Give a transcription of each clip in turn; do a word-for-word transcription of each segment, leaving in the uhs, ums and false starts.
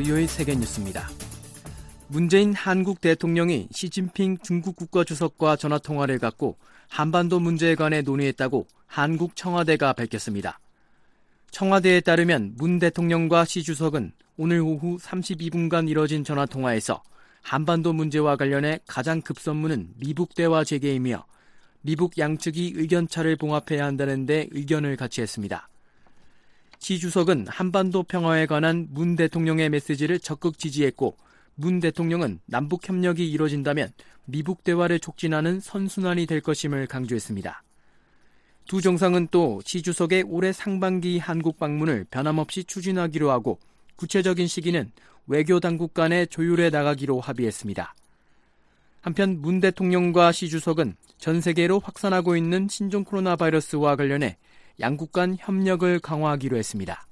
브이오에이 세계뉴스입니다. 문재인 한국 대통령이 시진핑 중국 국가주석과 전화통화를 갖고 한반도 문제에 관해 논의했다고 한국 청와대가 밝혔습니다. 청와대에 따르면 문 대통령과 시 주석은 오늘 오후 삼십이 분간 이뤄진 전화통화에서 한반도 문제와 관련해 가장 급선무는 미북 대화 재개이며 미북 양측이 의견차를 봉합해야 한다는 데 의견을 같이 했습니다. 시 주석은 한반도 평화에 관한 문 대통령의 메시지를 적극 지지했고 문 대통령은 남북 협력이 이뤄진다면 미북 대화를 촉진하는 선순환이 될 것임을 강조했습니다. 두 정상은 또 시 주석의 올해 상반기 한국 방문을 변함없이 추진하기로 하고 구체적인 시기는 외교 당국 간에 조율해 나가기로 합의했습니다. 한편 문 대통령과 시 주석은 전 세계로 확산하고 있는 신종 코로나 바이러스와 관련해 양국 간 협력을 강화하기로 했습니다.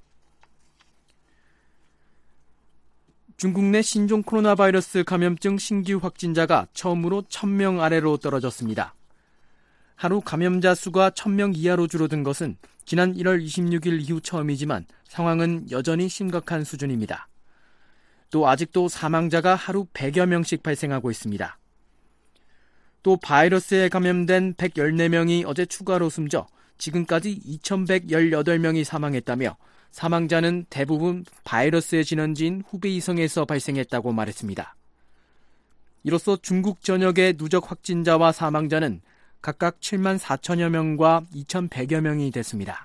중국 내 신종 코로나 바이러스 감염증 신규 확진자가 처음으로 천 명 아래로 떨어졌습니다. 하루 감염자 수가 천 명 이하로 줄어든 것은 지난 일월 이십육일 이후 처음이지만 상황은 여전히 심각한 수준입니다. 또 아직도 사망자가 하루 백여 명씩 발생하고 있습니다. 또 바이러스에 감염된 백십사 명이 어제 추가로 숨져 지금까지 이천백십팔 명이 사망했다며 사망자는 대부분 바이러스의 진원지인 후베이성에서 발생했다고 말했습니다. 이로써 중국 전역의 누적 확진자와 사망자는 각각 칠만 사천여 명과 이천백여 명이 됐습니다.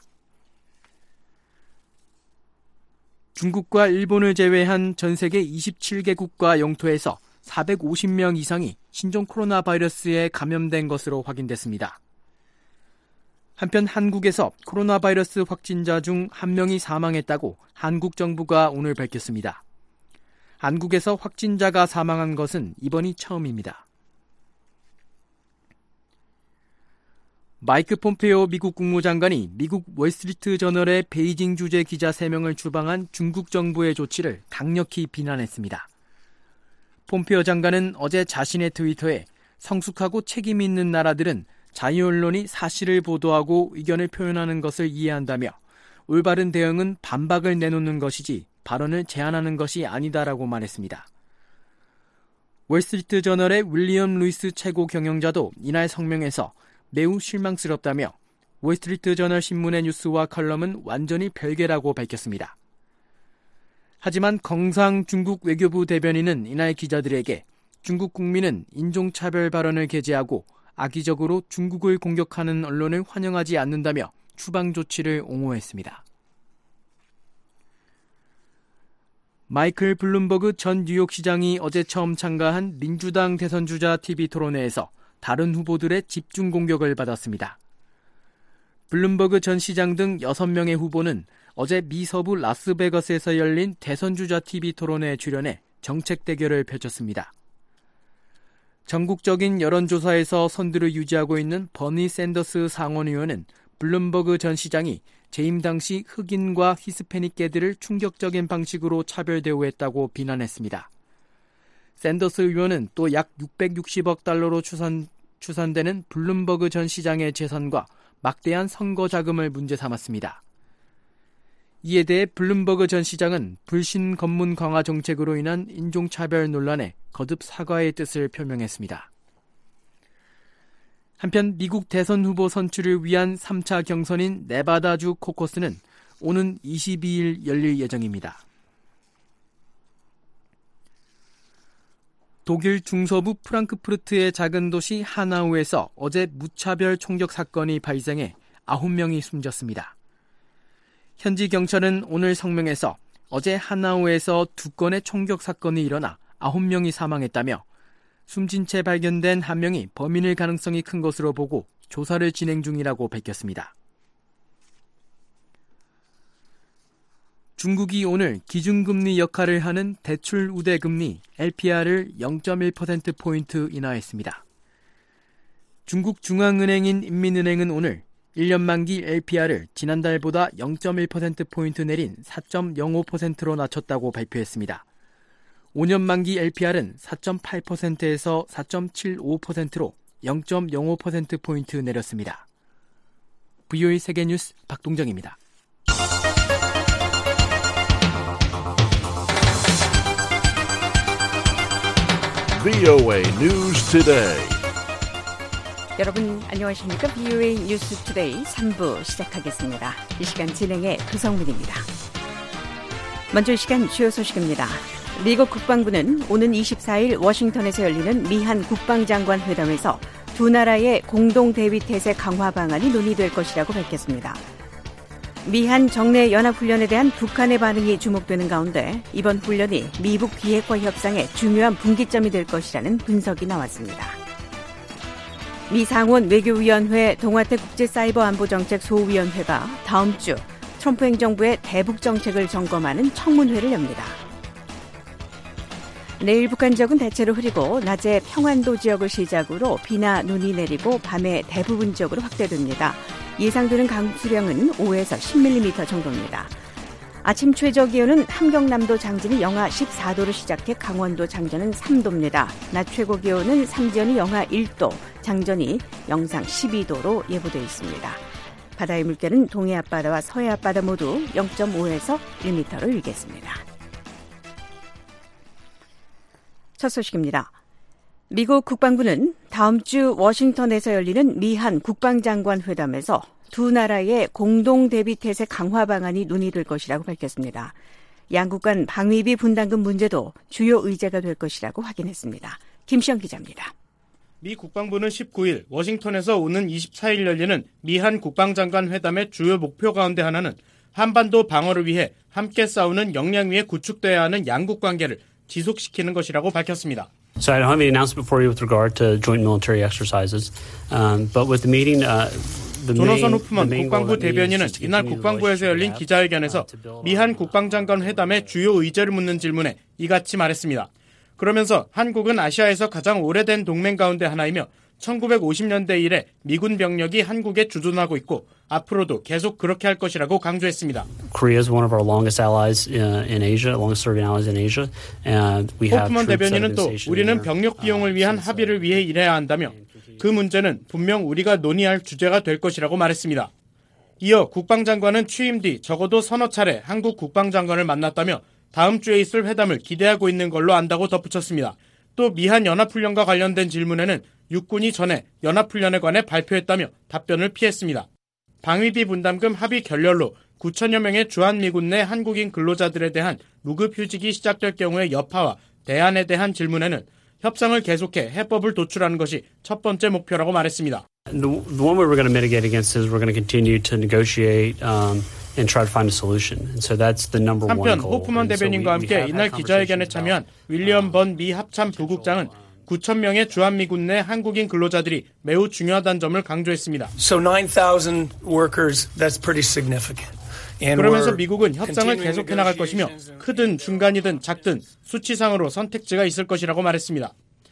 중국과 일본을 제외한 전 세계 이십칠 개국과 영토에서 사백오십 명 이상이 신종 코로나 바이러스에 감염된 것으로 확인됐습니다. 한편 한국에서 코로나 바이러스 확진자 중 한 명이 사망했다고 한국 정부가 오늘 밝혔습니다. 한국에서 확진자가 사망한 것은 이번이 처음입니다. 마이크 폼페오 미국 국무장관이 미국 월스트리트 저널의 베이징 주재 기자 세 명을 추방한 중국 정부의 조치를 강력히 비난했습니다. 폼페오 장관은 어제 자신의 트위터에 성숙하고 책임 있는 나라들은 자유언론이 사실을 보도하고 의견을 표현하는 것을 이해한다며 올바른 대응은 반박을 내놓는 것이지 발언을 제한하는 것이 아니다라고 말했습니다. 월스트리트 저널의 윌리엄 루이스 최고 경영자도 이날 성명에서 매우 실망스럽다며 월스트리트 저널 신문의 뉴스와 컬럼은 완전히 별개라고 밝혔습니다. 하지만 경상 중국 외교부 대변인은 이날 기자들에게 중국 국민은 인종차별 발언을 게재하고 악의적으로 중국을 공격하는 언론을 환영하지 않는다며 추방 조치를 옹호했습니다. 마이클 블룸버그 전 뉴욕시장이 어제 처음 참가한 민주당 대선주자 티비 토론회에서 다른 후보들의 집중 공격을 받았습니다. 블룸버그 전 시장 등 여섯 명의 후보는 어제 미 서부 라스베가스에서 열린 대선주자 티비 토론회에 출연해 정책 대결을 펼쳤습니다. 전국적인 여론조사에서 선두를 유지하고 있는 버니 샌더스 상원의원은 블룸버그 전 시장이 재임 당시 흑인과 히스패닉계들을 충격적인 방식으로 차별 대우했다고 비난했습니다. 샌더스 의원은 또 약 육백육십억 달러로 추산, 추산되는 블룸버그 전 시장의 재산과 막대한 선거 자금을 문제 삼았습니다. 이에 대해 블룸버그 전 시장은 불신 검문 강화 정책으로 인한 인종차별 논란에 거듭 사과의 뜻을 표명했습니다. 한편 미국 대선 후보 선출을 위한 삼 차 경선인 네바다주 코커스는 오는 이십이일 열릴 예정입니다. 독일 중서부 프랑크푸르트의 작은 도시 하나우에서 어제 무차별 총격 사건이 발생해 아홉 명이 숨졌습니다. 현지 경찰은 오늘 성명에서 어제 하나우에서 두 건의 총격 사건이 일어나 아홉 명이 사망했다며 숨진 채 발견된 한 명이 범인일 가능성이 큰 것으로 보고 조사를 진행 중이라고 밝혔습니다. 중국이 오늘 기준금리 역할을 하는 대출 우대 금리 엘피알을 영 점 일 퍼센트포인트 인하했습니다. 중국 중앙은행인 인민은행은 오늘 일 년 만기 엘피알을 지난달보다 영 점 일 퍼센트포인트 내린 사 점 영오 퍼센트로 낮췄다고 발표했습니다. 오 년 만기 엘피알은 사 점 팔 퍼센트에서 사 점 칠오 퍼센트로 영 점 영오 퍼센트포인트 내렸습니다. 브이오에이 세계뉴스 박동정입니다. 브이오에이 News Today. 여러분 안녕하십니까? 브이오에이 뉴스 투데이 삼 부 시작하겠습니다. 이 시간 진행의 구성문입니다. 먼저 이 시간 주요 소식입니다. 미국 국방부는 오는 이십사일 워싱턴에서 열리는 미한 국방장관 회담에서 두 나라의 공동 대비 태세 강화 방안이 논의될 것이라고 밝혔습니다. 미한 정례 연합훈련에 대한 북한의 반응이 주목되는 가운데 이번 훈련이 미북 비핵화 협상의 중요한 분기점이 될 것이라는 분석이 나왔습니다. 미 상원 외교위원회 동아태 국제사이버안보정책 소위원회가 다음 주 트럼프 행정부의 대북 정책을 점검하는 청문회를 엽니다. 내일 북한 지역은 대체로 흐리고 낮에 평안도 지역을 시작으로 비나 눈이 내리고 밤에 대부분 지역으로 확대됩니다. 예상되는 강수량은 오에서 십 밀리미터 정도입니다. 아침 최저 기온은 함경남도 장진이 영하 십사 도로 시작해 강원도 장전은 삼 도입니다. 낮 최고 기온은 삼지연이 영하 일 도, 장전이 영상 십이 도로 예보되어 있습니다. 바다의 물결은 동해 앞바다와 서해 앞바다 모두 영 점 오에서 일 미터로 일겠습니다. 첫 소식입니다. 미국 국방부는 다음 주 워싱턴에서 열리는 미한 국방장관 회담에서 두 나라의 공동 대비 태세 강화 방안이 논의될 것이라고 밝혔습니다. 양국 간 방위비 분담금 문제도 주요 의제가 될 것이라고 확인했습니다. 김시영 기자입니다. 미 국방부는 십구일 워싱턴에서 오는 이십사일 열리는 미한 국방장관 회담의 주요 목표 가운데 하나는 한반도 방어를 위해 함께 싸우는 역량위에 구축돼야 하는 양국 관계를 지속시키는 것이라고 밝혔습니다. So I don't have any announcement for you with regard to joint military exercises, um, but with the meeting, uh, the main, 조너선 호프먼 the main 국방부 대변인은 이날 국방부에서 열린 기자회견에서 미한 국방장관 회담의 주요 의제를 묻는 질문에 이같이 말했습니다. 그러면서 한국은 아시아에서 가장 오래된 동맹 가운데 하나이며 천구백오십 년대 이래 미군 병력이 한국에 주둔하고 있고 앞으로도 계속 그렇게 할 것이라고 강조했습니다. Korea is one of our longest allies in Asia, longest serving allies in Asia, and we have. 호프먼 대변인은 또 우리는 병력 비용을 위한 합의를 위해 일해야 한다며 그 문제는 분명 우리가 논의할 주제가 될 것이라고 말했습니다. 이어 국방장관은 취임 뒤 적어도 서너 차례 한국 국방장관을 만났다며 다음 주에 있을 회담을 기대하고 있는 걸로 안다고 덧붙였습니다. 또 미한 연합훈련과 관련된 질문에는 육군이 전에 연합훈련에 관해 발표했다며 답변을 피했습니다. 방위비 분담금 합의 결렬로 구천여 명의 주한미군 내 한국인 근로자들에 대한 무급휴직이 시작될 경우의 여파와 대안에 대한 질문에는 협상을 계속해 해법을 도출하는 것이 첫 번째 목표라고 말했습니다. The, the one way we're going to mitigate against is we're going to continue to negotiate um, and try to find a solution. And so that's the number one 한편 goal. 호프먼 대변인과 함께 이날 기자회견에 참여한 윌리엄 번 미 합참 부국장은 구천 명의 주한미군 내 한국인 근로자들이 매우 중요하다는 점을 강조했습니다. So nine thousand workers, that's pretty significant. 그러면서 미국은 협상을 계속해 나갈 것이며 크든 중간이든 작든 수치상으로 선택지가 있을 것이라고 말했습니다.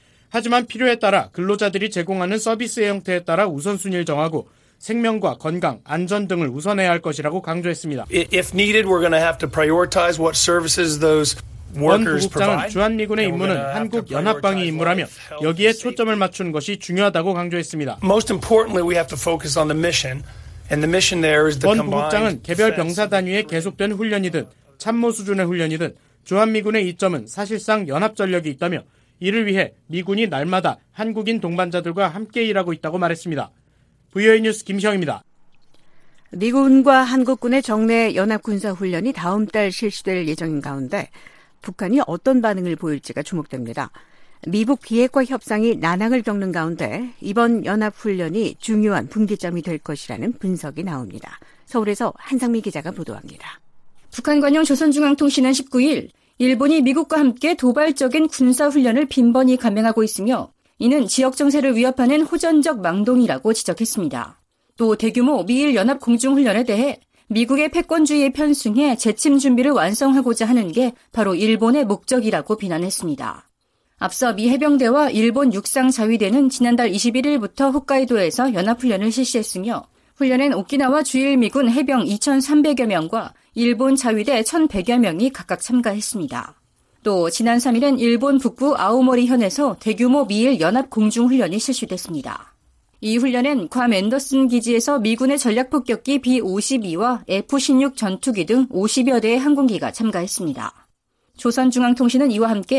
하지만 필요에 따라 근로자들이 제공하는 서비스의 형태에 따라 우선순위를 정하고 생명과 건강, 안전 등을 우선해야 할 것이라고 강조했습니다. If needed, we're going to have to prioritize what services those 원 부국장은 주한미군의 임무는 한국 연합방위 임무라며 여기에 초점을 맞추는 것이 중요하다고 강조했습니다. Most importantly, we have to focus on the mission, and the mission there is the 원 combined. 부국장은 개별 병사 단위의 계속된 훈련이든 참모 수준의 훈련이든 주한미군의 이점은 사실상 연합전력이 있다며 이를 위해 미군이 날마다 한국인 동반자들과 함께 일하고 있다고 말했습니다. 브이오에이 뉴스 김시영입니다. 미군과 한국군의 정례 연합군사훈련이 다음 달 실시될 예정인 가운데 북한이 어떤 반응을 보일지가 주목됩니다. 미북 비핵화 협상이 난항을 겪는 가운데 이번 연합훈련이 중요한 분기점이 될 것이라는 분석이 나옵니다. 서울에서 한상미 기자가 보도합니다. 북한 관영 조선중앙통신은 십구일 일본이 미국과 함께 도발적인 군사훈련을 빈번히 감행하고 있으며 이는 지역 정세를 위협하는 호전적 망동이라고 지적했습니다. 또 대규모 미일 연합 공중훈련에 대해 미국의 패권주의에 편승해 재침 준비를 완성하고자 하는 게 바로 일본의 목적이라고 비난했습니다. 앞서 미 해병대와 일본 육상자위대는 지난달 이십일일부터 홋카이도에서 연합훈련을 실시했으며 훈련엔 오키나와 주일미군 해병 이천삼백여 명과 일본 자위대 천백여 명이 각각 참가했습니다. 또 지난 삼일엔 일본 북부 아오모리현에서 대규모 미일 연합 공중훈련이 실시됐습니다. 이 훈련엔 괌 앤더슨 기지에서 미군의 전략폭격기 비 오십이와 에프 십육 전투기 등 오십여 대의 항공기가 참가했습니다. 조선중앙통신은 이와 함께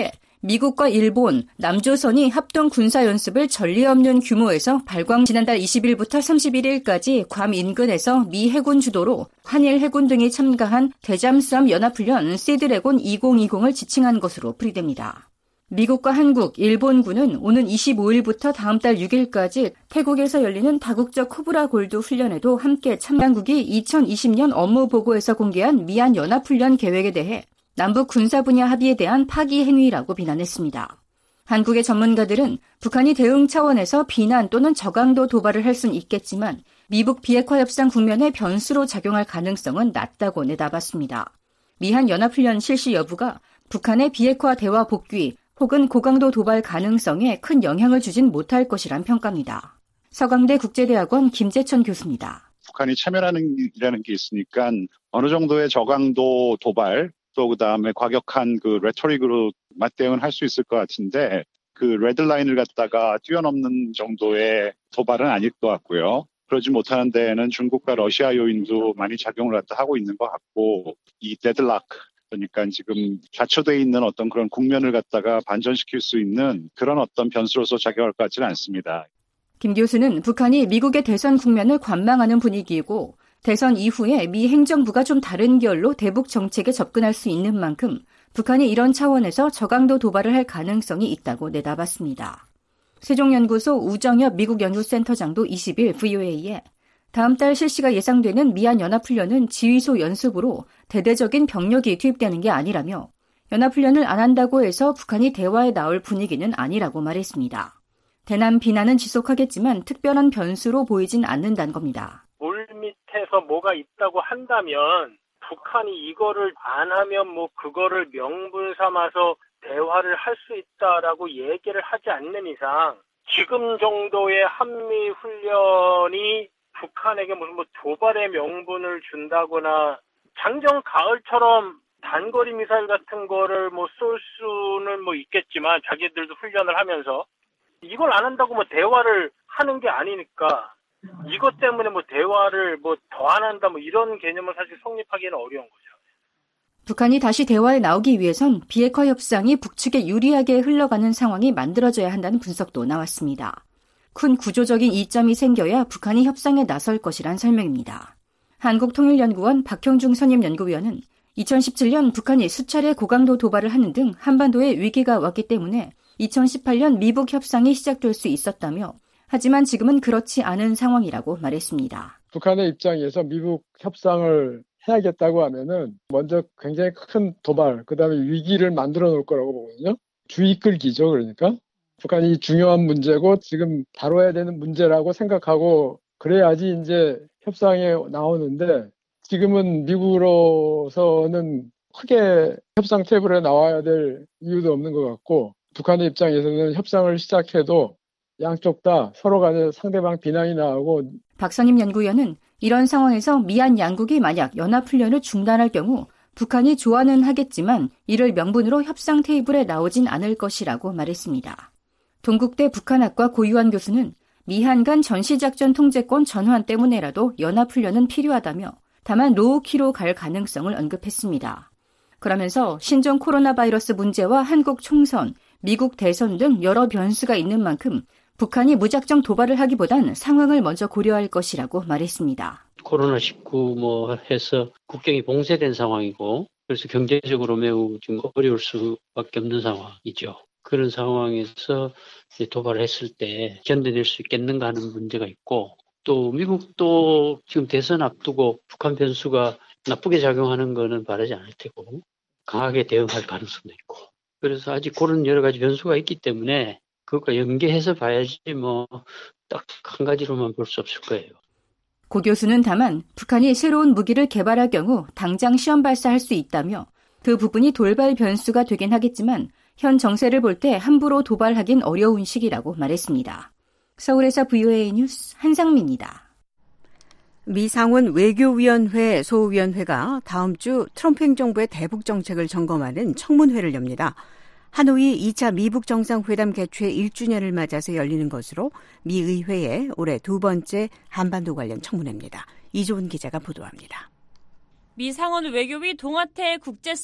미국과 일본, 남조선이 합동 군사연습을 전례 없는 규모에서 발광 지난달 이십일부터 삼십일일까지 괌 인근에서 미 해군 주도로 한일 해군 등이 참가한 대잠수함 연합훈련 시드래곤 이천이십을 지칭한 것으로 풀이됩니다. 미국과 한국, 일본군은 오는 이십오일부터 다음 달 육일까지 태국에서 열리는 다국적 코브라 골드 훈련에도 함께 참가국이 이천이십년 업무 보고에서 공개한 미한 연합훈련 계획에 대해 남북 군사 분야 합의에 대한 파기 행위라고 비난했습니다. 한국의 전문가들은 북한이 대응 차원에서 비난 또는 저강도 도발을 할 수는 있겠지만 미북 비핵화 협상 국면에 변수로 작용할 가능성은 낮다고 내다봤습니다. 미한 연합훈련 실시 여부가 북한의 비핵화 대화 복귀 혹은 고강도 도발 가능성에 큰 영향을 주진 못할 것이란 평가입니다. 서강대 국제대학원 김재천 교수입니다. 북한이 참여하는 일이라는 게 있으니까 어느 정도의 저강도 도발 또 그다음에 과격한 그 레토릭으로 맞대응을 할 수 있을 것 같은데 그 레드라인을 갖다가 뛰어넘는 정도의 도발은 아닐 것 같고요. 그러지 못하는 데에는 중국과 러시아 요인도 많이 작용을 갖다 하고 있는 것 같고 이 데드락 그러니까 지금 좌초돼 있는 어떤 그런 국면을 갖다가 반전시킬 수 있는 그런 어떤 변수로서 작용할 것 같지는 않습니다. 김 교수는 북한이 미국의 대선 국면을 관망하는 분위기이고 대선 이후에 미 행정부가 좀 다른 결로 대북 정책에 접근할 수 있는 만큼 북한이 이런 차원에서 저강도 도발을 할 가능성이 있다고 내다봤습니다. 세종연구소 우정엽 미국 연구센터장도 이십일 브이오에이에 다음 달 실시가 예상되는 미한 연합훈련은 지휘소 연습으로 대대적인 병력이 투입되는 게 아니라며 연합훈련을 안 한다고 해서 북한이 대화에 나올 분위기는 아니라고 말했습니다. 대남 비난은 지속하겠지만 특별한 변수로 보이진 않는다는 겁니다. 물밑에서 뭐가 있다고 한다면 북한이 이거를 안 하면 뭐 그거를 명분 삼아서 대화를 할 수 있다라고 얘기를 하지 않는 이상 지금 정도의 한미 훈련이 북한에게 무슨 뭐 도발의 명분을 준다거나 작년 가을처럼 단거리 미사일 같은 거를 뭐 쏠 수는 뭐 있겠지만 자기들도 훈련을 하면서 이걸 안 한다고 뭐 대화를 하는 게 아니니까 이것 때문에 뭐 대화를 뭐 더 안 한다 뭐 이런 개념은 사실 성립하기는 어려운 거죠. 북한이 다시 대화에 나오기 위해선 비핵화 협상이 북측에 유리하게 흘러가는 상황이 만들어져야 한다는 분석도 나왔습니다. 큰 구조적인 이점이 생겨야 북한이 협상에 나설 것이란 설명입니다. 한국통일연구원 박형중 선임연구위원은 이천십칠년 북한이 수차례 고강도 도발을 하는 등 한반도에 위기가 왔기 때문에 이천십팔년 미북 협상이 시작될 수 있었다며 하지만 지금은 그렇지 않은 상황이라고 말했습니다. 북한의 입장에서 미북 협상을 해야겠다고 하면은 먼저 굉장히 큰 도발, 그다음에 위기를 만들어 놓을 거라고 보거든요. 주의 끌기죠, 그러니까. 북한이 중요한 문제고 지금 다뤄야 되는 문제라고 생각하고 그래야지 이제 협상에 나오는데 지금은 미국으로서는 크게 협상 테이블에 나와야 될 이유도 없는 것 같고 북한의 입장에서는 협상을 시작해도 양쪽 다 서로 간에 상대방 비난이 나오고 박선임 연구위원은 이런 상황에서 미한 양국이 만약 연합훈련을 중단할 경우 북한이 좋아는 하겠지만 이를 명분으로 협상 테이블에 나오진 않을 것이라고 말했습니다. 동국대 북한학과 고유한 교수는 미한 간 전시작전 통제권 전환 때문에라도 연합훈련은 필요하다며 다만 로우키로 갈 가능성을 언급했습니다. 그러면서 신종 코로나 바이러스 문제와 한국 총선, 미국 대선 등 여러 변수가 있는 만큼 북한이 무작정 도발을 하기보단 상황을 먼저 고려할 것이라고 말했습니다. 코로나 십구 뭐 해서 국경이 봉쇄된 상황이고 그래서 경제적으로 매우 지금 어려울 수밖에 없는 상황이죠. 그런 상황에서 도발을 했을 때 견뎌낼 수 있겠는가 하는 문제가 있고 또 미국도 지금 대선 앞두고 북한 변수가 나쁘게 작용하는 거는 바라지 않을 테고 강하게 대응할 가능성도 있고 그래서 아직 그런 여러 가지 변수가 있기 때문에 그것과 연계해서 봐야지 뭐 딱 한 가지로만 볼 수 없을 거예요. 고 교수는 다만 북한이 새로운 무기를 개발할 경우 당장 시험 발사할 수 있다며 그 부분이 돌발 변수가 되긴 하겠지만 현 정세를 볼 때 함부로 도발하긴 어려운 시기라고 말했습니다. 서울에서 브이오에이 뉴스 한상미입니다. 미 상원 외교위원회 소위원회가 다음 주 트럼프 행정부의 대북 정책을 점검하는 청문회를 엽니다. 하노이 이 차 미북 정상회담 개최 일 주년을 맞아서 열리는 것으로 미 의회의 올해 두 번째 한반도 관련 청문회입니다. 이조은 기자가 보도합니다. 미 상원 외교위 동아태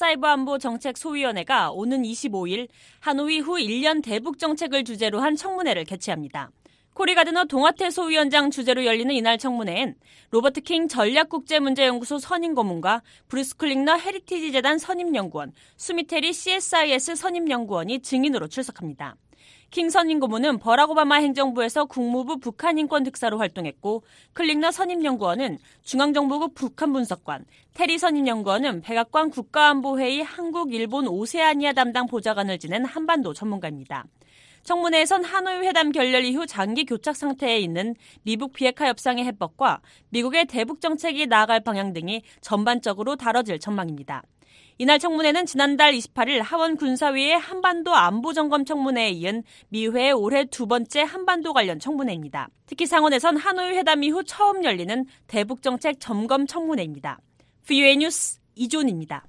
국제사이버안보정책소위원회가 오는 이십오일 하노이 후 일 년 대북 정책을 주제로 한 청문회를 개최합니다. 코리 가드너 동아태 소위원장 주재로 열리는 이날 청문회엔 로버트 킹 전략국제문제연구소 선임고문과 브루스 클링너 헤리티지 재단 선임연구원, 수미테리 씨에스아이에스 선임연구원이 증인으로 출석합니다. 킹 선임고문은 버락 오바마 행정부에서 국무부 북한인권 특사로 활동했고, 클링너 선임연구원은 중앙정보국 북한분석관, 테리 선임연구원은 백악관 국가안보회의 한국, 일본, 오세아니아 담당 보좌관을 지낸 한반도 전문가입니다. 청문회에선 하노이 회담 결렬 이후 장기 교착 상태에 있는 미북 비핵화 협상의 해법과 미국의 대북 정책이 나아갈 방향 등이 전반적으로 다뤄질 전망입니다. 이날 청문회는 지난달 이십팔일 하원 군사위의 한반도 안보점검 청문회에 이은 미회의 올해 두 번째 한반도 관련 청문회입니다. 특히 상원에선 하노이 회담 이후 처음 열리는 대북정책 점검 청문회입니다. 브이오에이 뉴스 이존입니다.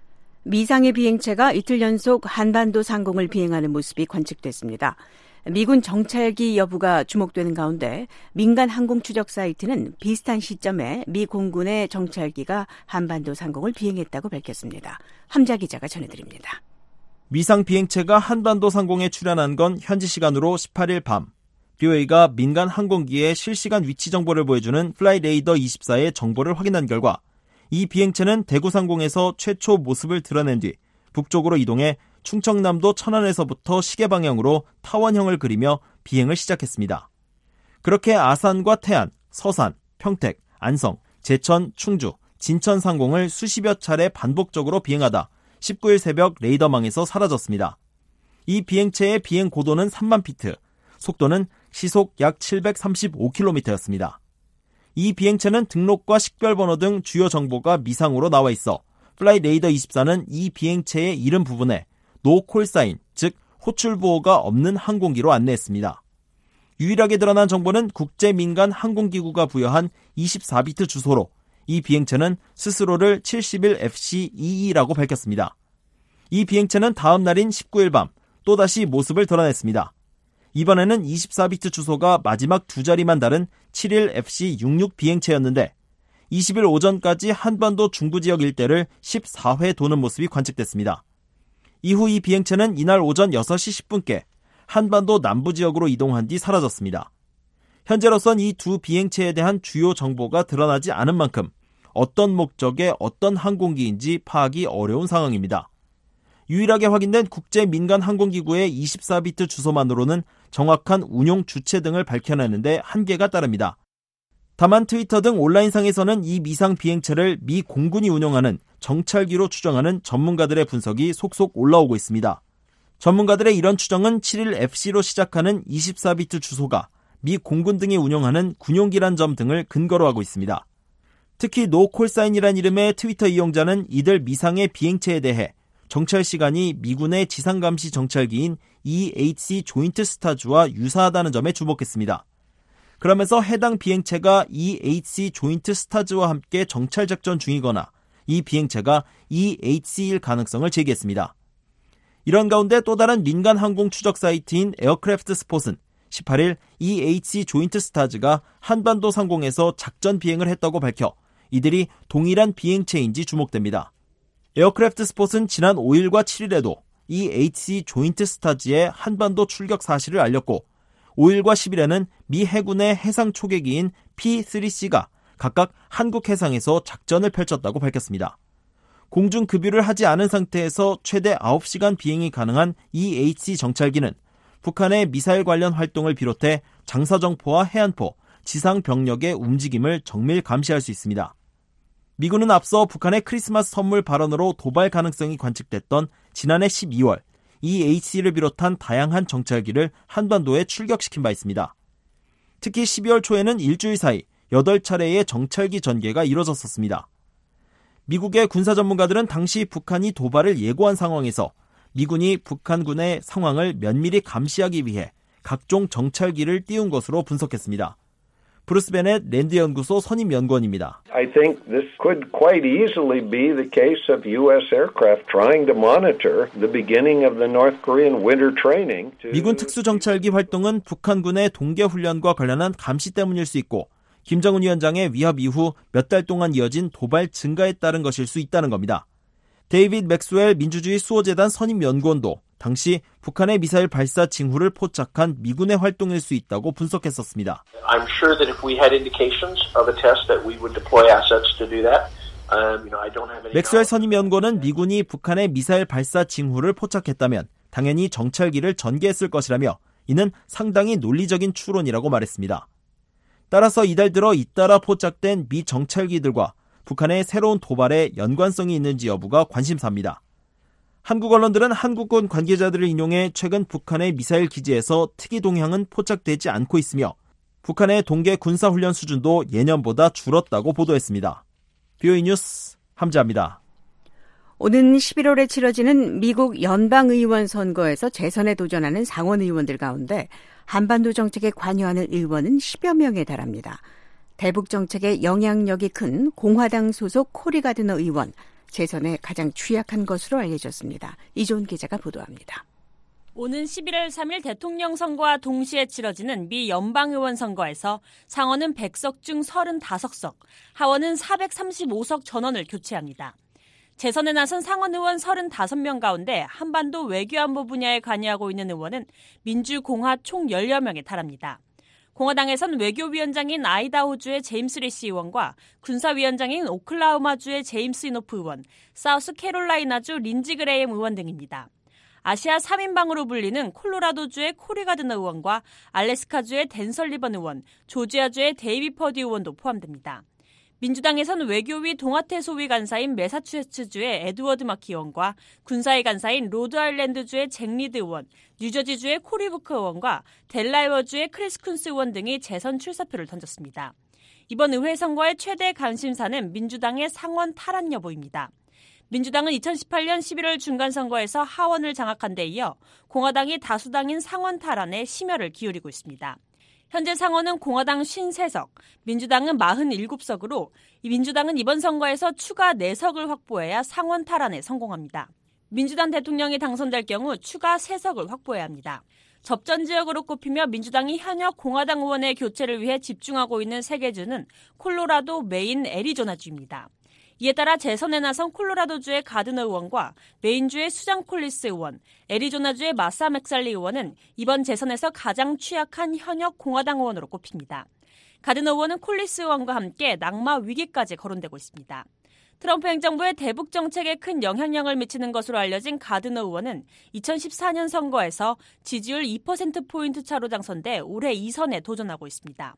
미상의 비행체가 이틀 연속 한반도 상공을 비행하는 모습이 관측됐습니다. 미군 정찰기 여부가 주목되는 가운데 민간 항공 추적 사이트는 비슷한 시점에 미 공군의 정찰기가 한반도 상공을 비행했다고 밝혔습니다. 함자 기자가 전해드립니다. 미상 비행체가 한반도 상공에 출현한 건 현지 시간으로 십팔일 밤. 비오에이가 민간 항공기의 실시간 위치 정보를 보여주는 플라이레이더 이십사의 정보를 확인한 결과 이 비행체는 대구 상공에서 최초 모습을 드러낸 뒤 북쪽으로 이동해 충청남도 천안에서부터 시계 방향으로 타원형을 그리며 비행을 시작했습니다. 그렇게 아산과 태안, 서산, 평택, 안성, 제천, 충주, 진천 상공을 수십여 차례 반복적으로 비행하다 십구일 새벽 레이더망에서 사라졌습니다. 이 비행체의 비행 고도는 삼만 피트, 속도는 시속 약 칠백삼십오 킬로미터였습니다. 이 비행체는 등록과 식별번호 등 주요 정보가 미상으로 나와 있어 플라이레이더 이십사는 이 비행체의 이름 부분에 노 콜사인, 즉 호출 보호가 없는 항공기로 안내했습니다. 유일하게 드러난 정보는 국제민간항공기구가 부여한 이십사 비트 주소로 이 비행체는 스스로를 칠십일 에프씨 이이라고 밝혔습니다. 이 비행체는 다음 날인 십구일 밤 또다시 모습을 드러냈습니다. 이번에는 이십사 비트 주소가 마지막 두 자리만 다른 칠십일 에프씨 육십육 비행체였는데 이십일 오전까지 한반도 중부 지역 일대를 십사 회 도는 모습이 관측됐습니다. 이후 이 비행체는 이날 오전 여섯 시 십 분께 한반도 남부 지역으로 이동한 뒤 사라졌습니다. 현재로선 이 두 비행체에 대한 주요 정보가 드러나지 않은 만큼 어떤 목적의 어떤 항공기인지 파악이 어려운 상황입니다. 유일하게 확인된 국제민간항공기구의 이십사 비트 주소만으로는 정확한 운용 주체 등을 밝혀내는데 한계가 따릅니다. 다만 트위터 등 온라인상에서는 이 미상 비행체를 미 공군이 운용하는 정찰기로 추정하는 전문가들의 분석이 속속 올라오고 있습니다. 전문가들의 이런 추정은 칠십일 에프씨로 시작하는 이십사 비트 주소가 미 공군 등이 운용하는 군용기란 점 등을 근거로 하고 있습니다. 특히 노 콜사인이란 이름의 트위터 이용자는 이들 미상의 비행체에 대해 정찰 시간이 미군의 지상감시 정찰기인 이에이치씨 조인트 스타즈와 유사하다는 점에 주목했습니다. 그러면서 해당 비행체가 이에이치씨 조인트 스타즈와 함께 정찰 작전 중이거나 이 비행체가 이에이치씨일 가능성을 제기했습니다. 이런 가운데 또 다른 민간 항공 추적 사이트인 에어크래프트 스폿은 십팔일 이에이치씨 조인트 스타즈가 한반도 상공에서 작전 비행을 했다고 밝혀 이들이 동일한 비행체인지 주목됩니다. 에어크래프트 스폿은 지난 오일과 칠일에도 이에이치씨 조인트 스타즈의 한반도 출격 사실을 알렸고 오일과 십일에는 미 해군의 해상 초계기인 피 쓰리 씨가 각각 한국 해상에서 작전을 펼쳤다고 밝혔습니다. 공중 급유를 하지 않은 상태에서 최대 아홉 시간 비행이 가능한 이에이치씨 정찰기는 북한의 미사일 관련 활동을 비롯해 장사정포와 해안포, 지상 병력의 움직임을 정밀 감시할 수 있습니다. 미군은 앞서 북한의 크리스마스 선물 발언으로 도발 가능성이 관측됐던 지난해 십이월 이에이치씨를 비롯한 다양한 정찰기를 한반도에 출격시킨 바 있습니다. 특히 십이월 초에는 일주일 사이 여덟 차례의 정찰기 전개가 이뤄졌었습니다. 미국의 군사 전문가들은 당시 북한이 도발을 예고한 상황에서 미군이 북한군의 상황을 면밀히 감시하기 위해 각종 정찰기를 띄운 것으로 분석했습니다. 브루스 베넷 랜드 연구소 선임 연구원입니다. I think this could quite easily be the case of U S aircraft trying to monitor the beginning of the North Korean winter training. 미군 특수정찰기 활동은 북한군의 동계 훈련과 관련한 감시 때문일 수 있고 김정은 위원장의 위협 이후 몇 달 동안 이어진 도발 증가에 따른 것일 수 있다는 겁니다. 데이빗 맥스웰 민주주의 수호재단 선임 연구원도 당시 북한의 미사일 발사 징후를 포착한 미군의 활동일 수 있다고 분석했었습니다. I'm sure that if we had indications of a test that we would deploy assets to do that. Um, you know, I don't have any. 맥스웰 선임 연구원은 미군이 북한의 미사일 발사 징후를 포착했다면 당연히 정찰기를 전개했을 것이라며 이는 상당히 논리적인 추론이라고 말했습니다. 따라서 이달 들어 잇따라 포착된 미 정찰기들과 북한의 새로운 도발에 연관성이 있는지 여부가 관심사입니다. 한국 언론들은 한국군 관계자들을 인용해 최근 북한의 미사일 기지에서 특이 동향은 포착되지 않고 있으며 북한의 동계 군사훈련 수준도 예년보다 줄었다고 보도했습니다. 비오이 뉴스 함자입니다. 오는 십일월에 치러지는 미국 연방의원 선거에서 재선에 도전하는 상원 의원들 가운데 한반도 정책에 관여하는 의원은 십여 명에 달합니다. 대북 정책에 영향력이 큰 공화당 소속 코리 가드너 의원, 재선에 가장 취약한 것으로 알려졌습니다. 이존 기자가 보도합니다. 오는 십일월 삼일 대통령 선거와 동시에 치러지는 미 연방의원 선거에서 상원은 백 석 중 삼십오 석, 하원은 사백삼십오 석 전원을 교체합니다. 재선에 나선 상원 의원 삼십오 명 가운데 한반도 외교안보 분야에 관여하고 있는 의원은 민주공화 총 십 명에 달합니다. 공화당에선 외교위원장인 아이다호주의 제임스 리시 의원과 군사위원장인 오클라호마주의 제임스 이노프 의원, 사우스캐롤라이나주 린지 그레이엄 의원 등입니다. 아시아 삼 인방으로 불리는 콜로라도주의 코리 가드너 의원과 알래스카주의 댄 설리번 의원, 조지아주의 데이비 퍼디 의원도 포함됩니다. 민주당에선 외교위 동아태 소위 간사인 매사추세츠주의 에드워드 마키 의원과 군사위 간사인 로드아일랜드주의 잭 리드 의원, 뉴저지주의 코리 부커 의원과 델라웨어주의 크리스 쿤스 의원 등이 재선 출사표를 던졌습니다. 이번 의회 선거의 최대 관심사는 민주당의 상원 탈환 여부입니다. 민주당은 이천십팔 년 십일월 중간선거에서 하원을 장악한 데 이어 공화당이 다수당인 상원 탈환에 심혈을 기울이고 있습니다. 현재 상원은 공화당 오십삼 석, 민주당은 사십칠 석으로 민주당은 이번 선거에서 추가 네 석을 확보해야 상원 탈환에 성공합니다. 민주당 대통령이 당선될 경우 추가 세 석을 확보해야 합니다. 접전 지역으로 꼽히며 민주당이 현역 공화당 의원의 교체를 위해 집중하고 있는 세 개 주는 콜로라도, 메인, 애리조나주입니다. 이에 따라 재선에 나선 콜로라도주의 가드너 의원과 메인주의 수잔 콜리스 의원, 애리조나주의 마사 맥살리 의원은 이번 재선에서 가장 취약한 현역 공화당 의원으로 꼽힙니다. 가드너 의원은 콜리스 의원과 함께 낙마 위기까지 거론되고 있습니다. 트럼프 행정부의 대북 정책에 큰 영향력을 미치는 것으로 알려진 가드너 의원은 이천십사 년 선거에서 지지율 이 퍼센트포인트 차로 당선돼 올해 이 선에 도전하고 있습니다.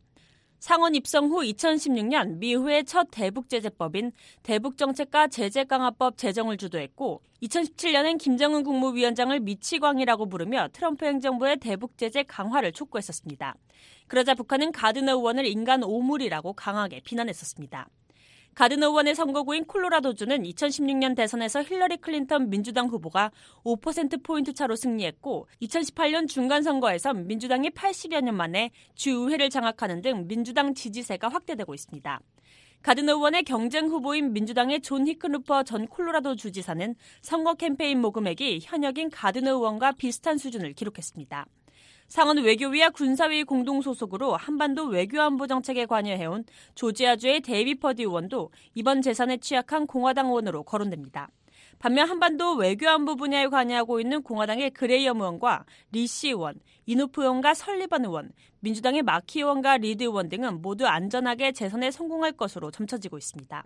상원 입성 후 이천십육 년 미 의회의 첫 대북제재법인 대북정책과 제재강화법 제정을 주도했고 이천십칠 년엔 김정은 국무위원장을 미치광이라고 부르며 트럼프 행정부의 대북제재 강화를 촉구했었습니다. 그러자 북한은 가드너 의원을 인간 오물이라고 강하게 비난했었습니다. 가드너 의원의 선거구인 콜로라도주는 이천십육 년 대선에서 힐러리 클린턴 민주당 후보가 오 퍼센트포인트 차로 승리했고 이천십팔 년 중간선거에선 민주당이 팔십여 년 만에 주의회를 장악하는 등 민주당 지지세가 확대되고 있습니다. 가드너 의원의 경쟁 후보인 민주당의 존 히큰루퍼 전 콜로라도 주지사는 선거 캠페인 모금액이 현역인 가드너 의원과 비슷한 수준을 기록했습니다. 상원 외교위와 군사위 공동 소속으로 한반도 외교안보 정책에 관여해온 조지아주의 데이비 퍼디 의원도 이번 재선에 취약한 공화당 의원으로 거론됩니다. 반면 한반도 외교안보 분야에 관여하고 있는 공화당의 그레이엄 의원과 리시 의원, 이노프 의원과 설리번 의원, 민주당의 마키 의원과 리드 의원 등은 모두 안전하게 재선에 성공할 것으로 점쳐지고 있습니다.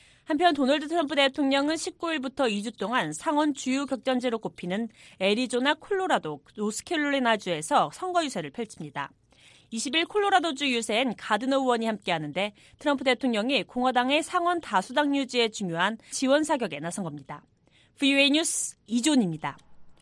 한편 도널드 트럼프 대통령은 십구 일부터 이 주 동안 상원 주요 격전지로 꼽히는 애리조나, 콜로라도, 노스캐롤라이나주에서 선거 유세를 펼칩니다. 이십 일 콜로라도주 유세엔 가드너 의원이 함께하는데 트럼프 대통령이 공화당의 상원 다수당 유지에 중요한 지원 사격에 나선 겁니다. 브이오에이 뉴스 이존입니다.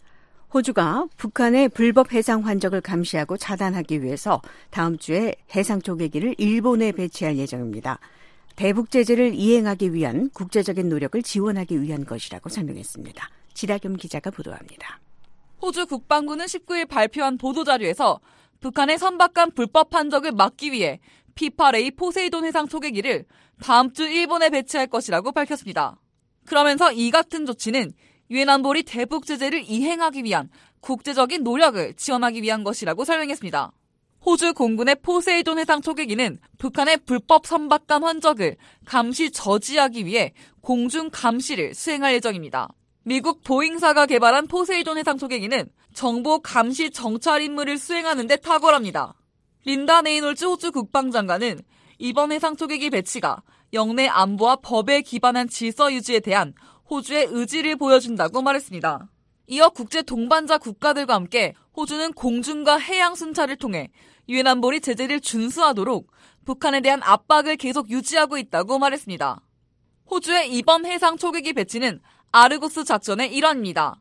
호주가 북한의 불법 해상 환적을 감시하고 차단하기 위해서 다음 주에 해상 조개기를 일본에 배치할 예정입니다. 대북 제재를 이행하기 위한 국제적인 노력을 지원하기 위한 것이라고 설명했습니다. 지라겸 기자가 보도합니다. 호주 국방부는 십구 일 발표한 보도자료에서 북한의 선박간 불법 환적을 막기 위해 피팔에이 포세이돈 해상 초계기를 다음 주 일본에 배치할 것이라고 밝혔습니다. 그러면서 이 같은 조치는 유엔 안보리 대북 제재를 이행하기 위한 국제적인 노력을 지원하기 위한 것이라고 설명했습니다. 호주 공군의 포세이돈 해상 초계기는 북한의 불법 선박간 환적을 감시 저지하기 위해 공중 감시를 수행할 예정입니다. 미국 보잉사가 개발한 포세이돈 해상 초계기는 정보 감시 정찰 임무를 수행하는 데 탁월합니다. 린다 레이놀즈 호주 국방장관은 이번 해상 초계기 배치가 영내 안보와 법에 기반한 질서 유지에 대한 호주의 의지를 보여준다고 말했습니다. 이어 국제 동반자 국가들과 함께 호주는 공중과 해양 순찰을 통해 유엔 안보리 제재를 준수하도록 북한에 대한 압박을 계속 유지하고 있다고 말했습니다. 호주의 이번 해상 초계기 배치는 아르고스 작전의 일환입니다.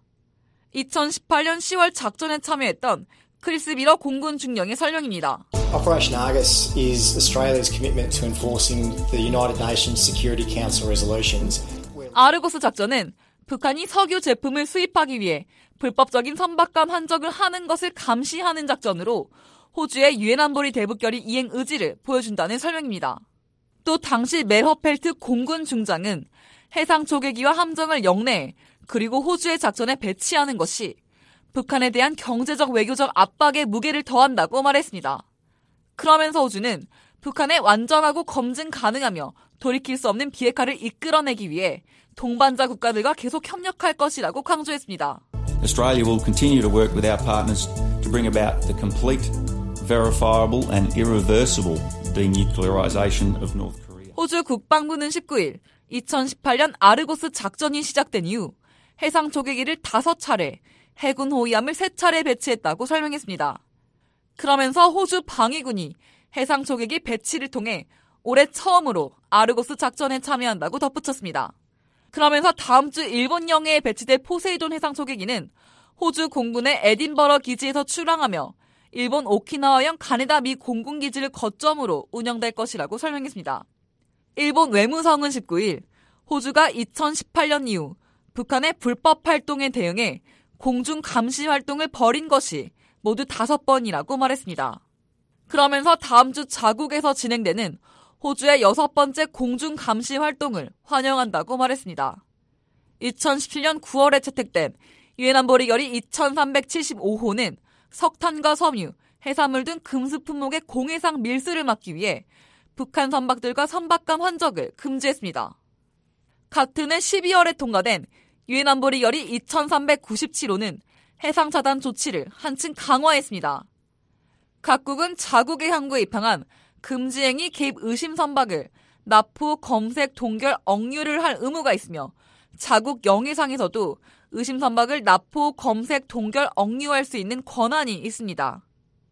이천십팔 년 시월 작전에 참여했던 크리스 미러 공군 중령의 설명입니다. Operation Argus is Australia's commitment to enforcing the United Nations Security Council resolutions. 아르고스 작전은 북한이 석유 제품을 수입하기 위해 불법적인 선박간 환적을 하는 것을 감시하는 작전으로 호주의 유엔 안보리 대북결의 이행 의지를 보여준다는 설명입니다. 또 당시 메허펠트 공군 중장은 해상 초계기와 함정을 영내에 그리고 호주의 작전에 배치하는 것이 북한에 대한 경제적 외교적 압박에 무게를 더한다고 말했습니다. 그러면서 호주는 북한에 완전하고 검증 가능하며 돌이킬 수 없는 비핵화를 이끌어내기 위해 동반자 국가들과 계속 협력할 것이라고 강조했습니다. Australia will continue to work with our partners to bring about the complete, verifiable and irreversible denuclearization of North Korea. 호주 국방부는 십구 일 이천십팔 년 아르고스 작전이 시작된 이후 해상 초계기를 다섯 차례, 해군 호위함을 세 차례 배치했다고 설명했습니다. 그러면서 호주 방위군이 해상 초계기 배치를 통해 올해 처음으로 아르고스 작전에 참여한다고 덧붙였습니다. 그러면서 다음 주 일본 영해에 배치될 포세이돈 해상 초계기는 호주 공군의 에딘버러 기지에서 출항하며 일본 오키나와형 가네다 미 공군기지를 거점으로 운영될 것이라고 설명했습니다. 일본 외무성은 십구 일 호주가 이천십팔 년 이후 북한의 불법 활동에 대응해 공중 감시 활동을 벌인 것이 모두 다섯 번이라고 말했습니다. 그러면서 다음 주 자국에서 진행되는 호주의 여섯 번째 공중 감시 활동을 환영한다고 말했습니다. 이천십칠 년 구월에 채택된 유엔 안보리 결의 이천삼백칠십오 호는 석탄과 섬유, 해산물 등 금수 품목의 공해상 밀수를 막기 위해 북한 선박들과 선박간 환적을 금지했습니다. 같은 해 십이월에 통과된 유엔 안보리 결의 이천삼백구십칠 호는 해상 차단 조치를 한층 강화했습니다. 각국은 자국의 항구에 입항한 금지행위 개입 의심 선박을 납포, 검색, 동결, 억류를 할 의무가 있으며 자국 영해상에서도 의심 선박을 납포, 검색, 동결, 억류할 수 있는 권한이 있습니다.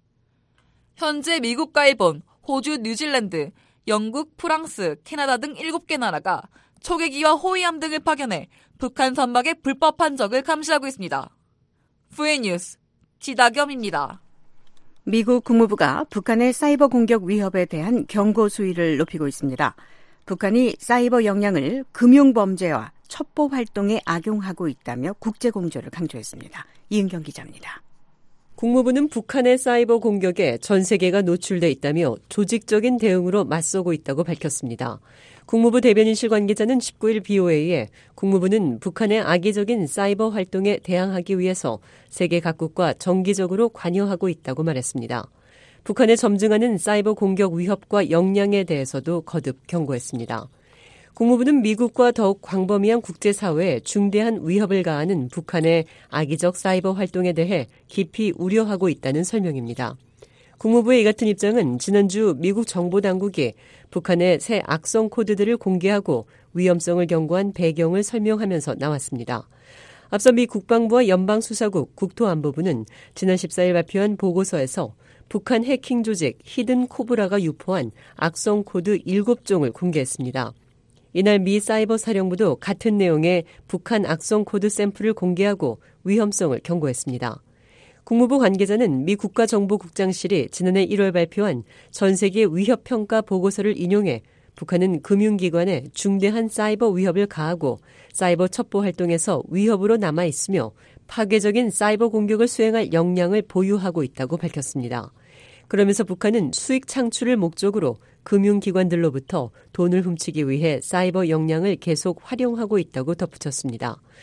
현재 미국과 일본, 호주, 뉴질랜드, 영국, 프랑스, 캐나다 등 일곱 개 나라가 초계기와 호위함 등을 파견해 북한 선박의 불법 환적을 감시하고 있습니다. 브이엔 뉴스 지다겸입니다. 미국 국무부가 북한의 사이버 공격 위협에 대한 경고 수위를 높이고 있습니다. 북한이 사이버 역량을 금융범죄와 첩보 활동에 악용하고 있다며 국제공조를 강조했습니다. 이은경 기자입니다. 국무부는 북한의 사이버 공격에 전 세계가 노출돼 있다며 조직적인 대응으로 맞서고 있다고 밝혔습니다. 국무부 대변인실 관계자는 십구 일 비오에이에 국무부는 북한의 악의적인 사이버 활동에 대항하기 위해서 세계 각국과 정기적으로 관여하고 있다고 말했습니다. 북한의 점증하는 사이버 공격 위협과 역량에 대해서도 거듭 경고했습니다. 국무부는 미국과 더욱 광범위한 국제사회에 중대한 위협을 가하는 북한의 악의적 사이버 활동에 대해 깊이 우려하고 있다는 설명입니다. 국무부의 이 같은 입장은 지난주 미국 정보당국이 북한의 새 악성 코드들을 공개하고 위험성을 경고한 배경을 설명하면서 나왔습니다. 앞서 미 국방부와 연방수사국 국토안보부는 지난 십사 일 발표한 보고서에서 북한 해킹 조직 히든 코브라가 유포한 악성 코드 일곱 종을 공개했습니다. 이날 미 사이버 사령부도 같은 내용의 북한 악성 코드 샘플을 공개하고 위험성을 경고했습니다. 국무부 관계자는 미 국가정보국장실이 지난해 일월 발표한 전 세계 위협평가 보고서를 인용해 북한은 금융기관에 중대한 사이버 위협을 가하고 사이버 첩보 활동에서 위협으로 남아있으며 파괴적인 사이버 공격을 수행할 역량을 보유하고 있다고 밝혔습니다. 그러면서 북한은 수익 창출을 목적으로 금융기관들로부터 돈을 훔치기 위해 사이버 역량을 계속 활용하고 있다고 덧붙였습니다.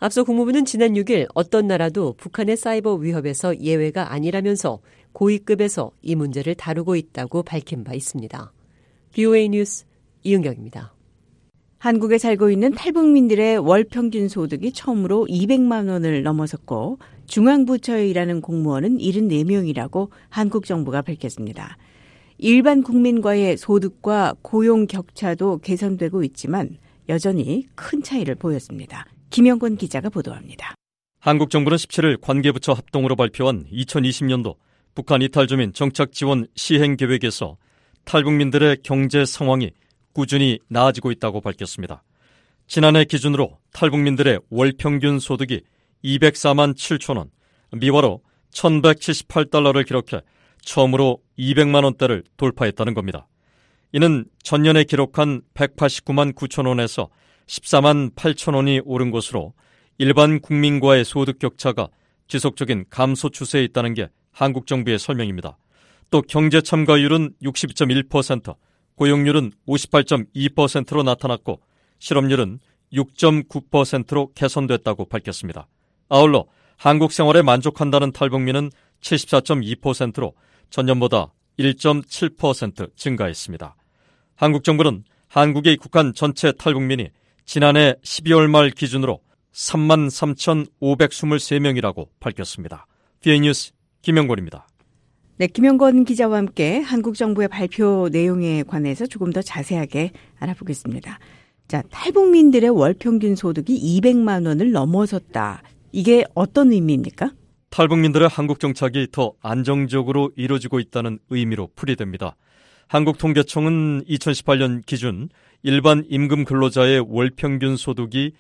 앞서 국무부는 지난 육 일 어떤 나라도 북한의 사이버 위협에서 예외가 아니라면서 고위급에서 이 문제를 다루고 있다고 밝힌 바 있습니다. 비오에이 뉴스 이은경입니다. 한국에 살고 있는 탈북민들의 월 평균 소득이 처음으로 이백만 원을 넘어섰고 중앙부처에 일하는 공무원은 칠십사 명이라고 한국 정부가 밝혔습니다. 일반 국민과의 소득과 고용 격차도 개선되고 있지만 여전히 큰 차이를 보였습니다. 김영권 기자가 보도합니다. 한국 정부는 십칠 일 관계부처 합동으로 발표한 이천이십 년도 북한 이탈주민 정착지원 시행계획에서 탈북민들의 경제 상황이 꾸준히 나아지고 있다고 밝혔습니다. 지난해 기준으로 탈북민들의 월평균 소득이 이백사만 칠천 원, 미화로 천백칠십팔 달러를 기록해 처음으로 이백만 원대를 돌파했다는 겁니다. 이는 전년에 기록한 백팔십구만 구천 원에서 십사만 팔천 원이 오른 것으로 일반 국민과의 소득 격차가 지속적인 감소 추세에 있다는 게 한국 정부의 설명입니다. 또 경제 참가율은 육십이 점 일 퍼센트, 고용률은 오십팔 점 이 퍼센트로 나타났고 실업률은 육 점 구 퍼센트로 개선됐다고 밝혔습니다. 아울러 한국 생활에 만족한다는 탈북민은 칠십사 점 이 퍼센트로 전년보다 일 점 칠 퍼센트 증가했습니다. 한국 정부는 한국에 입국한 전체 탈북민이 지난해 십이월 말 기준으로 삼만 삼천오백이십삼 명이라고 밝혔습니다. 비오에이 뉴스 김영권입니다. 네, 김영권 기자와 함께 한국 정부의 발표 내용에 관해서 조금 더 자세하게 알아보겠습니다. 자, 탈북민들의 월 평균 소득이 이백만 원을 넘어섰다. 이게 어떤 의미입니까? 탈북민들의 한국 정착이 더 안정적으로 이루어지고 있다는 의미로 풀이됩니다. 한국통계청은 이천십팔 년 기준 일반 임금 근로자의 월 평균 소득이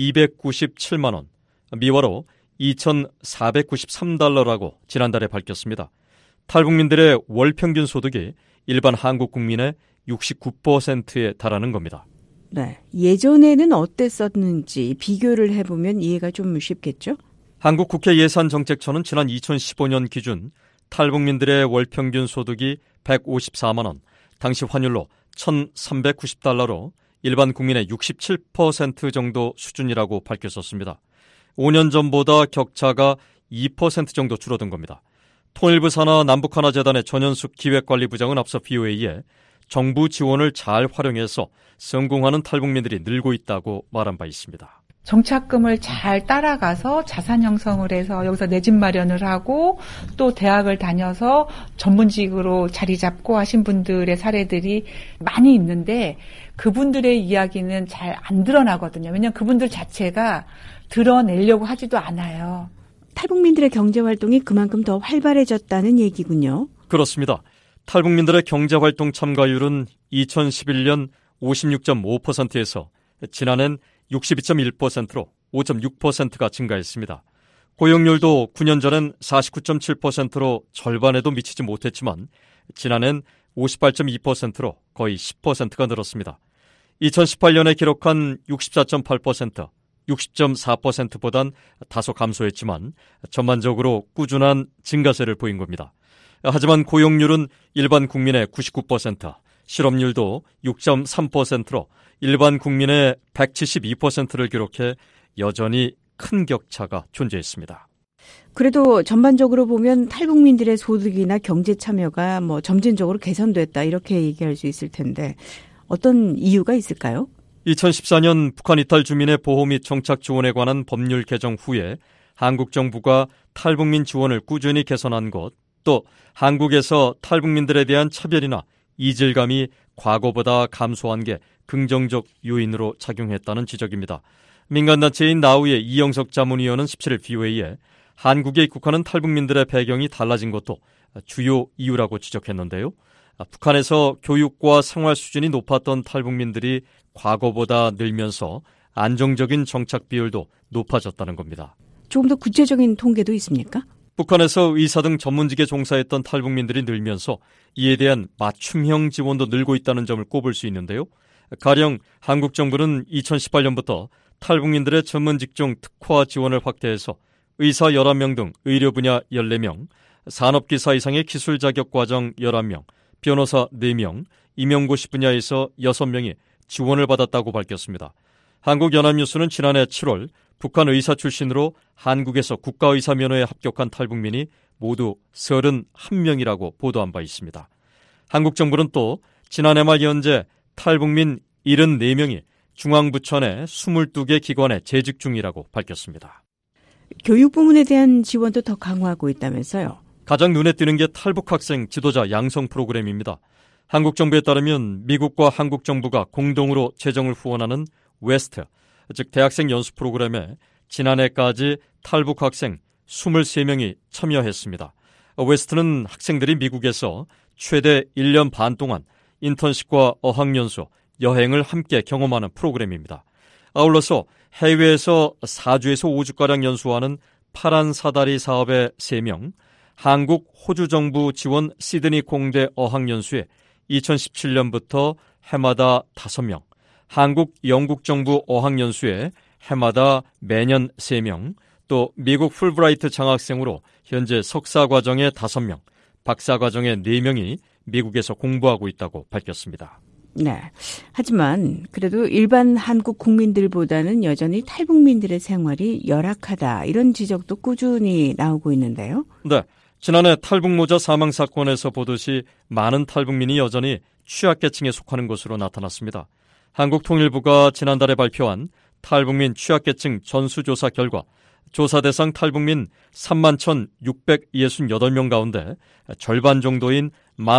이백구십칠만 원, 미화로 이천사백구십삼 달러라고 지난달에 밝혔습니다. 탈북민들의 월 평균 소득이 일반 한국 국민의 육십구 퍼센트에 달하는 겁니다. 네, 예전에는 어땠었는지 비교를 해보면 이해가 좀 쉽겠죠? 한국 국회 예산정책처는 지난 이천십오 년 기준 탈북민들의 월 평균 소득이 백오십사만 원, 당시 환율로 천삼백구십 달러로 일반 국민의 육십칠 퍼센트 정도 수준이라고 밝혔었습니다. 오 년 전보다 격차가 이 퍼센트 정도 줄어든 겁니다. 통일부 산하 남북하나재단의 전현숙 기획관리부장은 앞서 비오에이에 정부 지원을 잘 활용해서 성공하는 탈북민들이 늘고 있다고 말한 바 있습니다. 정착금을 잘 따라가서 자산 형성을 해서 여기서 내 집 마련을 하고 또 대학을 다녀서 전문직으로 자리 잡고 하신 분들의 사례들이 많이 있는데 그분들의 이야기는 잘 안 드러나거든요. 왜냐하면 그분들 자체가 드러내려고 하지도 않아요. 탈북민들의 경제활동이 그만큼 더 활발해졌다는 얘기군요. 그렇습니다. 탈북민들의 경제활동 참가율은 이천십일 년 오십육 점 오 퍼센트에서 지난해는 육십이 점 일 퍼센트로 오 점 육 퍼센트가 증가했습니다. 고용률도 구 년 전엔 사십구 점 칠 퍼센트로 절반에도 미치지 못했지만 지난해는 오십팔 점 이 퍼센트로 거의 십 퍼센트가 늘었습니다. 이천십팔 년에 기록한 육십사 점 팔 퍼센트, 육십 점 사 퍼센트보단 다소 감소했지만 전반적으로 꾸준한 증가세를 보인 겁니다. 하지만 고용률은 일반 국민의 구십구 퍼센트, 실업률도 육 점 삼 퍼센트로 일반 국민의 백칠십이 퍼센트를 기록해 여전히 큰 격차가 존재했습니다. 그래도 전반적으로 보면 탈북민들의 소득이나 경제 참여가 뭐 점진적으로 개선됐다 이렇게 얘기할 수 있을 텐데 어떤 이유가 있을까요? 이천십사 년 북한 이탈 주민의 보호 및 정착 지원에 관한 법률 개정 후에 한국 정부가 탈북민 지원을 꾸준히 개선한 것, 또 한국에서 탈북민들에 대한 차별이나 이질감이 과거보다 감소한 게 긍정적 요인으로 작용했다는 지적입니다. 민간단체인 나우의 이영석 자문위원은 십칠 일 비오에이에 한국에 입국하는 탈북민들의 배경이 달라진 것도 주요 이유라고 지적했는데요. 북한에서 교육과 생활 수준이 높았던 탈북민들이 과거보다 늘면서 안정적인 정착 비율도 높아졌다는 겁니다. 조금 더 구체적인 통계도 있습니까? 북한에서 의사 등 전문직에 종사했던 탈북민들이 늘면서 이에 대한 맞춤형 지원도 늘고 있다는 점을 꼽을 수 있는데요. 가령 한국 정부는 이천십팔 년부터 탈북민들의 전문직종 특화 지원을 확대해서 의사 열한 명 등 의료 분야 열네 명, 산업기사 이상의 기술 자격 과정 열한 명, 변호사 네 명, 임용고시 분야에서 여섯 명이 지원을 받았다고 밝혔습니다. 한국연합뉴스는 지난해 칠월 북한 의사 출신으로 한국에서 국가의사 면허에 합격한 탈북민이 모두 서른한 명이라고 보도한 바 있습니다. 한국 정부는 또 지난해 말 현재 탈북민 칠십사 명이 중앙부처 내 이십이 개 기관에 재직 중이라고 밝혔습니다. 교육 부문에 대한 지원도 더 강화하고 있다면서요? 가장 눈에 띄는 게 탈북 학생 지도자 양성 프로그램입니다. 한국 정부에 따르면 미국과 한국 정부가 공동으로 재정을 후원하는 웨스트, 즉 대학생 연수 프로그램에 지난해까지 탈북 학생 이십삼 명이 참여했습니다. 웨스트는 학생들이 미국에서 최대 일 년 반 동안 인턴십과 어학연수, 여행을 함께 경험하는 프로그램입니다. 아울러서 해외에서 사 주에서 오 주가량 연수하는 파란 사다리 사업의 세 명, 한국, 호주 정부 지원 시드니 공대 어학연수에 이천십칠 년부터 해마다 다섯 명, 한국, 영국 정부 어학연수에 해마다 매년 세 명, 또 미국 풀브라이트 장학생으로 현재 석사과정에 다섯 명, 박사과정에 네 명이 미국에서 공부하고 있다고 밝혔습니다. 네. 하지만 그래도 일반 한국 국민들보다는 여전히 탈북민들의 생활이 열악하다, 이런 지적도 꾸준히 나오고 있는데요. 네. 지난해 탈북모자 사망 사건에서 보듯이 많은 탈북민이 여전히 취약계층에 속하는 것으로 나타났습니다. 한국통일부가 지난달에 발표한 탈북민 취약계층 전수조사 결과 조사 대상 탈북민 삼만 천육백육십팔 명 가운데 절반 정도인 만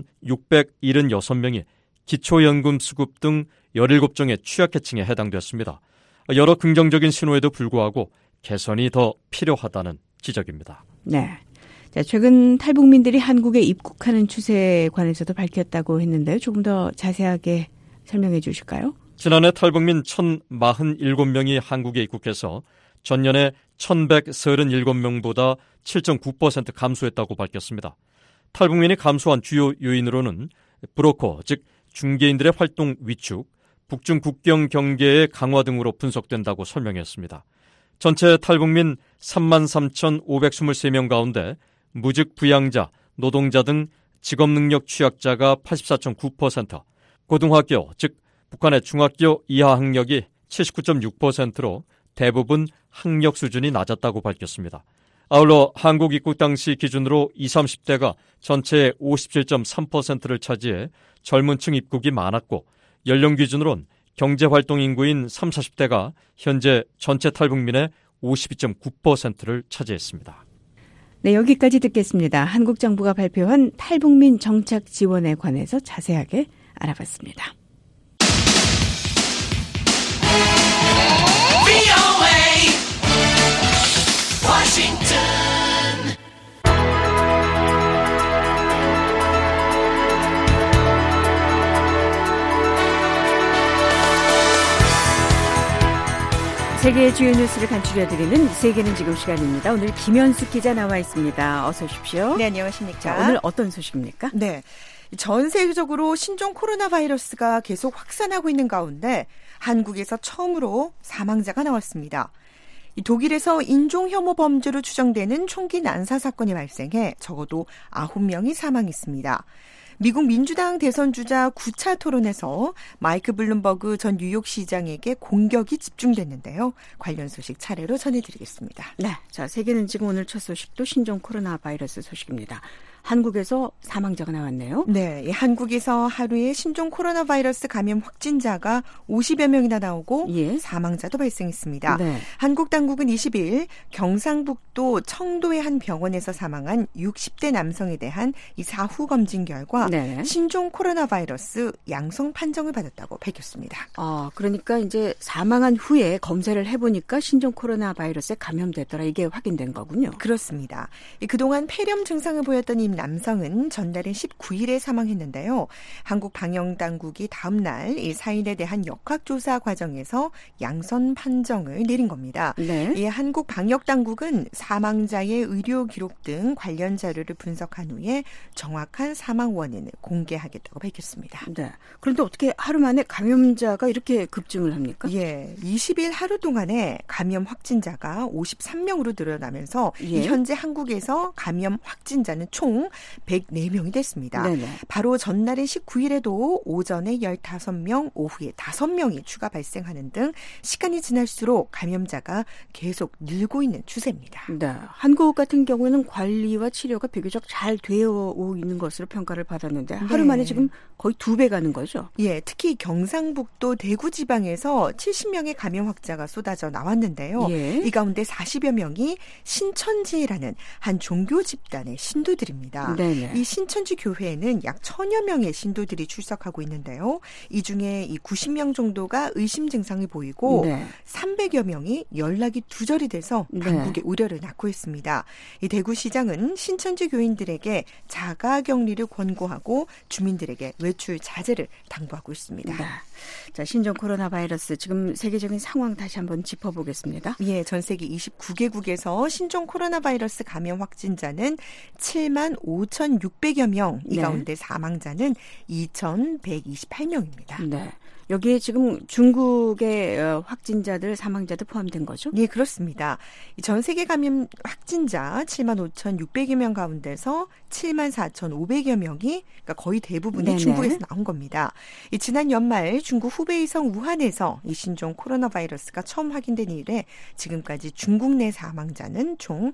오천육백칠십육 명이 기초연금 수급 등 열일곱 종의 취약계층에 해당됐습니다. 여러 긍정적인 신호에도 불구하고 개선이 더 필요하다는 지적입니다. 네. 자, 최근 탈북민들이 한국에 입국하는 추세에 관해서도 밝혔다고 했는데요. 조금 더 자세하게 설명해 주실까요? 지난해 탈북민 천사십칠 명이 한국에 입국해서 전년에 천백삼십칠 명보다 칠 점 구 퍼센트 감소했다고 밝혔습니다. 탈북민이 감소한 주요 요인으로는 브로커, 즉 중개인들의 활동 위축, 북중 국경 경계의 강화 등으로 분석된다고 설명했습니다. 전체 탈북민 삼만 삼천오백이십삼 명 가운데 무직 부양자, 노동자 등 직업능력 취약자가 팔십사 점 구 퍼센트, 고등학교, 즉 북한의 중학교 이하 학력이 칠십구 점 육 퍼센트로 대부분 학력 수준이 낮았다고 밝혔습니다. 아울러 한국 입국 당시 기준으로 이십, 삼십 대가 전체의 오십칠 점 삼 퍼센트를 차지해 젊은 층 입국이 많았고, 연령 기준으론 경제활동 인구인 삼십, 사십 대가 현재 전체 탈북민의 오십이 점 구 퍼센트를 차지했습니다. 네, 여기까지 듣겠습니다. 한국 정부가 발표한 탈북민 정착 지원에 관해서 자세하게 알아봤습니다. 세계의 주요 뉴스를 간추려드리는 세계는 지금 시간입니다. 오늘 김현숙 기자 나와 있습니다. 어서 오십시오. 네, 안녕하십니까. 자, 오늘 어떤 소식입니까? 네, 전 세계적으로 신종 코로나 바이러스가 계속 확산하고 있는 가운데 한국에서 처음으로 사망자가 나왔습니다. 독일에서 인종혐오 범죄로 추정되는 총기 난사 사건이 발생해 적어도 아홉 명이 사망했습니다. 미국 민주당 대선 주자 구 차 토론에서 마이크 블룸버그 전 뉴욕시장에게 공격이 집중됐는데요. 관련 소식 차례로 전해드리겠습니다. 네, 자, 세계는 지금 오늘 첫 소식도 신종 코로나 바이러스 소식입니다. 한국에서 사망자가 나왔네요. 네, 한국에서 하루에 신종 코로나 바이러스 감염 확진자가 오십여 명이나 나오고 예. 사망자도 발생했습니다. 네. 한국 당국은 이십 일 경상북도 청도의 한 병원에서 사망한 육십 대 남성에 대한 이 사후 검진 결과 네. 신종 코로나 바이러스 양성 판정을 받았다고 밝혔습니다. 아, 그러니까 이제 사망한 후에 검사를 해보니까 신종 코로나 바이러스에 감염됐더라, 이게 확인된 거군요. 그렇습니다. 그동안 폐렴 증상을 보였던 이 남성은 전날인 십구 일에 사망했는데요. 한국 방역당국이 다음 날 이 사인에 대한 역학조사 과정에서 양성 판정을 내린 겁니다. 네. 이 한국 방역당국은 사망자의 의료 기록 등 관련 자료를 분석한 후에 정확한 사망 원인을 공개하겠다고 밝혔습니다. 네. 그런데 어떻게 하루 만에 감염자가 이렇게 급증을 합니까? 예, 이십 일 하루 동안에 감염 확진자가 오십삼 명으로 늘어나면서 예. 현재 한국에서 감염 확진자는 총 총 백사 명이 됐습니다. 네네. 바로 전날인 십구 일에도 오전에 열다섯 명, 오후에 다섯 명이 추가 발생하는 등 시간이 지날수록 감염자가 계속 늘고 있는 추세입니다. 네, 한국 같은 경우는 관리와 치료가 비교적 잘 되어 오고 있는 것으로 평가를 받았는데 하루 네. 만에 지금 거의 두 배 가는 거죠? 예, 특히 경상북도 대구 지방에서 칠십 명의 감염 확자가 쏟아져 나왔는데요. 예. 이 가운데 사십여 명이 신천지라는 한 종교 집단의 신도들입니다. 네네. 이 신천지 교회에는 약 천여 명의 신도들이 출석하고 있는데요. 이 중에 이 구십 명 정도가 의심 증상을 보이고 네. 삼백여 명이 연락이 두절이 돼서 당국에 네. 우려를 낳고 있습니다. 이 대구시장은 신천지 교인들에게 자가 격리를 권고하고 주민들에게 외출 자제를 당부하고 있습니다. 네. 자, 신종 코로나 바이러스 지금 세계적인 상황 다시 한번 짚어보겠습니다. 예, 전 세계 이십구 개국에서 신종 코로나 바이러스 감염 확진자는 칠만 오천육백여 명, 이 네. 가운데 사망자는 이천백이십팔 명입니다. 네. 여기에 지금 중국의 확진자들, 사망자들 포함된 거죠? 네, 그렇습니다. 전 세계 감염 확진자 칠만 오천육백여 명 가운데서 칠만 사천오백여 명이 그러니까 거의 대부분이 네네. 중국에서 나온 겁니다. 이 지난 연말 중국 후베이성 우한에서 이 신종 코로나 바이러스가 처음 확인된 이래 지금까지 중국 내 사망자는 총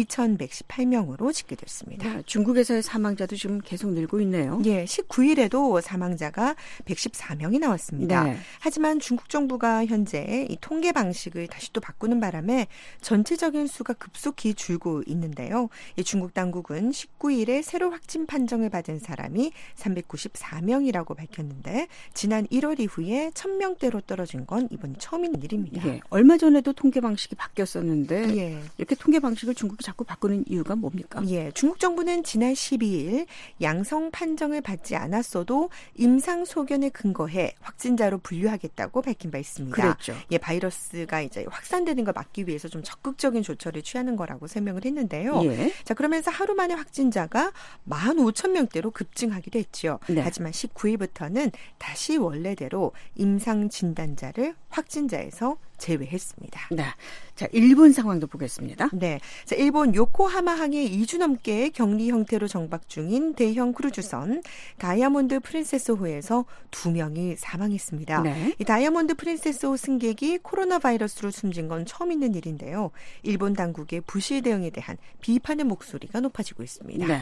이천백십팔 명으로 집계됐습니다. 네, 중국에서의 사망자도 지금 계속 늘고 있네요. 예, 십구 일에도 사망자가 백십사 명이 나왔습니다. 네. 하지만 중국 정부가 현재 이 통계 방식을 다시 또 바꾸는 바람에 전체적인 수가 급속히 줄고 있는데요. 이 중국 당국은 십구 일에 새로 확진 판정을 받은 사람이 삼백구십사 명이라고 밝혔는데 지난 일월 이후에 천 명대로 떨어진 건 이번이 처음인 일입니다. 예, 얼마 전에도 통계 방식이 바뀌었었는데 예. 이렇게 통계 방식을 중국이 자꾸 바꾸는 이유가 뭡니까? 예, 중국 정부는 지난 십이 일 양성 판정을 받지 않았어도 임상 소견에 근거해 확진자로 분류하겠다고 밝힌 바 있습니다. 그랬죠. 예, 바이러스가 이제 확산되는 걸 막기 위해서 좀 적극적인 조처를 취하는 거라고 설명을 했는데요. 예. 자, 그러면서 하루 만에 확진자가 만 오천 명대로 급증하기도 했죠. 네. 하지만 십구 일부터는 다시 원래대로 임상 진단자를 확진자에서 제외했습니다. 네. 자, 일본 상황도 보겠습니다. 네. 자, 일본 요코하마항에 이 주 넘게 격리 형태로 정박 중인 대형 크루즈선 다이아몬드 프린세스호에서 두 명이 사망했습니다. 네. 이 다이아몬드 프린세스호 승객이 코로나 바이러스로 숨진 건 처음 있는 일인데요. 일본 당국의 부실 대응에 대한 비판의 목소리가 높아지고 있습니다. 네.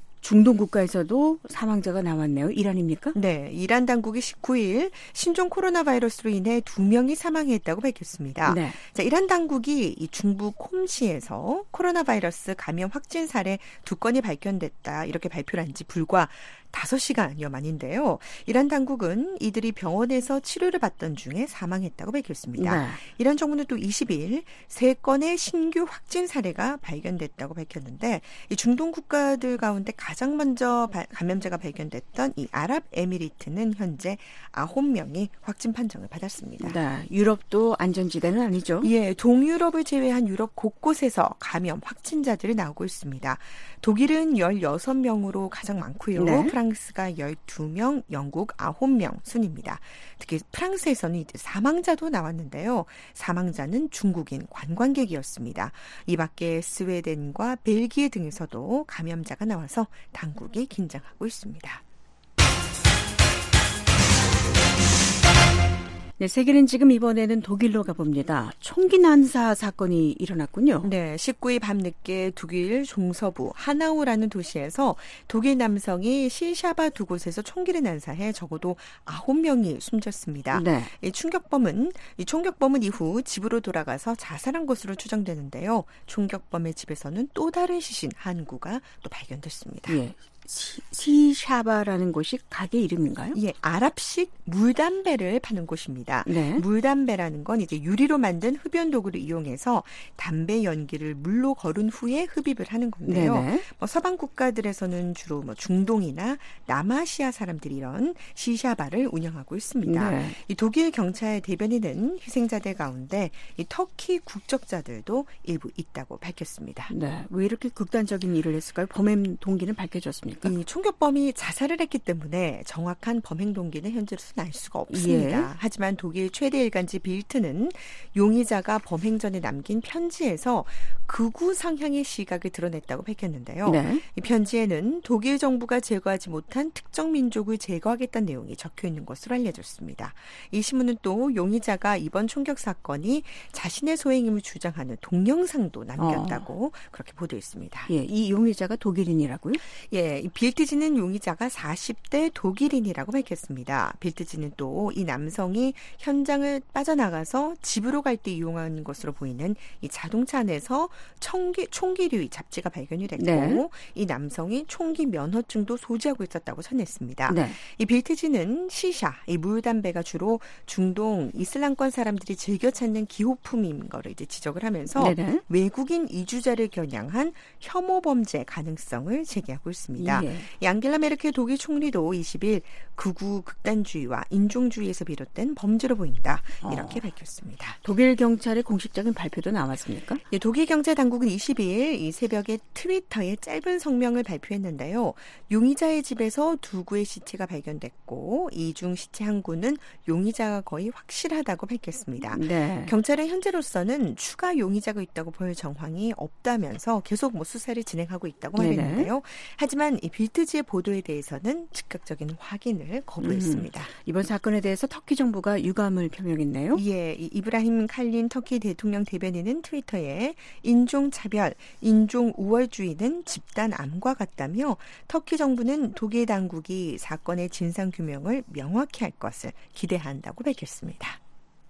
중동 국가에서도 사망자가 나왔네요. 이란입니까? 네, 이란 당국이 십구 일 신종 코로나 바이러스로 인해 두 명이 사망했다고 밝혔습니다. 네. 자, 이란 당국이 이 중부 홈시에서 코로나 바이러스 감염 확진 사례 두 건이 발견됐다 이렇게 발표를 한 지 불과 다섯 시간여 만인데요. 이란 당국은 이들이 병원에서 치료를 받던 중에 사망했다고 밝혔습니다. 네. 이란 정부는 또 이십 일 세 건의 신규 확진 사례가 발견됐다고 밝혔는데 이 중동 국가들 가운데 가장 먼저 감염자가 발견됐던 이 아랍에미리트는 현재 아홉 명이 확진 판정을 받았습니다. 네. 유럽도 안전지대는 아니죠? 예, 동유럽을 제외한 유럽 곳곳에서 감염 확진자들이 나오고 있습니다. 독일은 열여섯 명으로 가장 많고요. 네. 프랑스가 열두 명, 영국 아홉 명 순입니다. 특히 프랑스에서는 이제 사망자도 나왔는데요. 사망자는 중국인 관광객이었습니다. 이 밖에 스웨덴과 벨기에 등에서도 감염자가 나와서 당국이 긴장하고 있습니다. 네, 세계는 지금 이번에는 독일로 가봅니다. 총기 난사 사건이 일어났군요. 네, 십구 일 밤늦게 독일 중서부 하나우라는 도시에서 독일 남성이 시샤바 두 곳에서 총기를 난사해 적어도 아홉 명이 숨졌습니다. 네. 이 충격범은 이 총격범은 이후 집으로 돌아가서 자살한 것으로 추정되는데요. 총격범의 집에서는 또 다른 시신 한 구가 또 발견됐습니다. 예. 시, 시샤바라는 곳이 가게 이름인가요? 예, 아랍식 물담배를 파는 곳입니다. 네. 물담배라는 건 이제 유리로 만든 흡연 도구를 이용해서 담배 연기를 물로 거른 후에 흡입을 하는 건데요. 뭐 서방 국가들에서는 주로 뭐 중동이나 남아시아 사람들이 이런 시샤바를 운영하고 있습니다. 네. 이 독일 경찰 대변인은 희생자들 가운데 이 터키 국적자들도 일부 있다고 밝혔습니다. 네, 왜 이렇게 극단적인 일을 했을까요? 범행 동기는 밝혀졌습니까? 있습니까? 이 총격범이 자살을 했기 때문에 정확한 범행 동기는 현재로서는 알 수가 없습니다. 예. 하지만 독일 최대 일간지 빌트는 용의자가 범행 전에 남긴 편지에서 극우 성향의 시각을 드러냈다고 밝혔는데요. 네. 이 편지에는 독일 정부가 제거하지 못한 특정 민족을 제거하겠다는 내용이 적혀 있는 것으로 알려졌습니다. 이 신문은 또 용의자가 이번 총격 사건이 자신의 소행임을 주장하는 동영상도 남겼다고 어. 그렇게 보도했습니다. 예, 이 용의자가 독일인이라고요? 예, 이 빌트지는 용의자가 사십 대 독일인이라고 밝혔습니다. 빌트지는 또 이 남성이 현장을 빠져나가서 집으로 갈 때 이용한 것으로 보이는 이 자동차 안에서 총기, 총기류의 잡지가 발견이 됐고 네. 이 남성이 총기 면허증도 소지하고 있었다고 전했습니다. 네. 이 빌트지는 시샤, 이 물담배가 주로 중동 이슬람권 사람들이 즐겨 찾는 기호품인 거를 이제 지적을 하면서 네네. 외국인 이주자를 겨냥한 혐오 범죄 가능성을 제기하고 있습니다. 예. 이 앙겔라 메르켈 독일 총리도 이십 일 극우 극단주의와 인종주의에서 비롯된 범죄로 보인다 이렇게 어. 밝혔습니다. 독일 경찰의 공식적인 발표도 나왔습니까? 예, 독일 경찰 당국은 이십 일 이 새벽에 트위터에 짧은 성명을 발표했는데요. 용의자의 집에서 두 구의 시체가 발견됐고 이 중 시체 한 구는 용의자가 거의 확실하다고 밝혔습니다. 네. 경찰은 현재로서는 추가 용의자가 있다고 볼 정황이 없다면서 계속 뭐 수사를 진행하고 있다고 네네. 말했는데요. 하지만 이 빌트지의 보도에 대해서는 즉각적인 확인을 거부했습니다. 음, 이번 사건에 대해서 터키 정부가 유감을 표명했네요. 예, 이 이브라힘 칼린 터키 대통령 대변인은 트위터에 인종차별, 인종 우월주의는 집단 암과 같다며 터키 정부는 독일 당국이 사건의 진상 규명을 명확히 할 것을 기대한다고 밝혔습니다.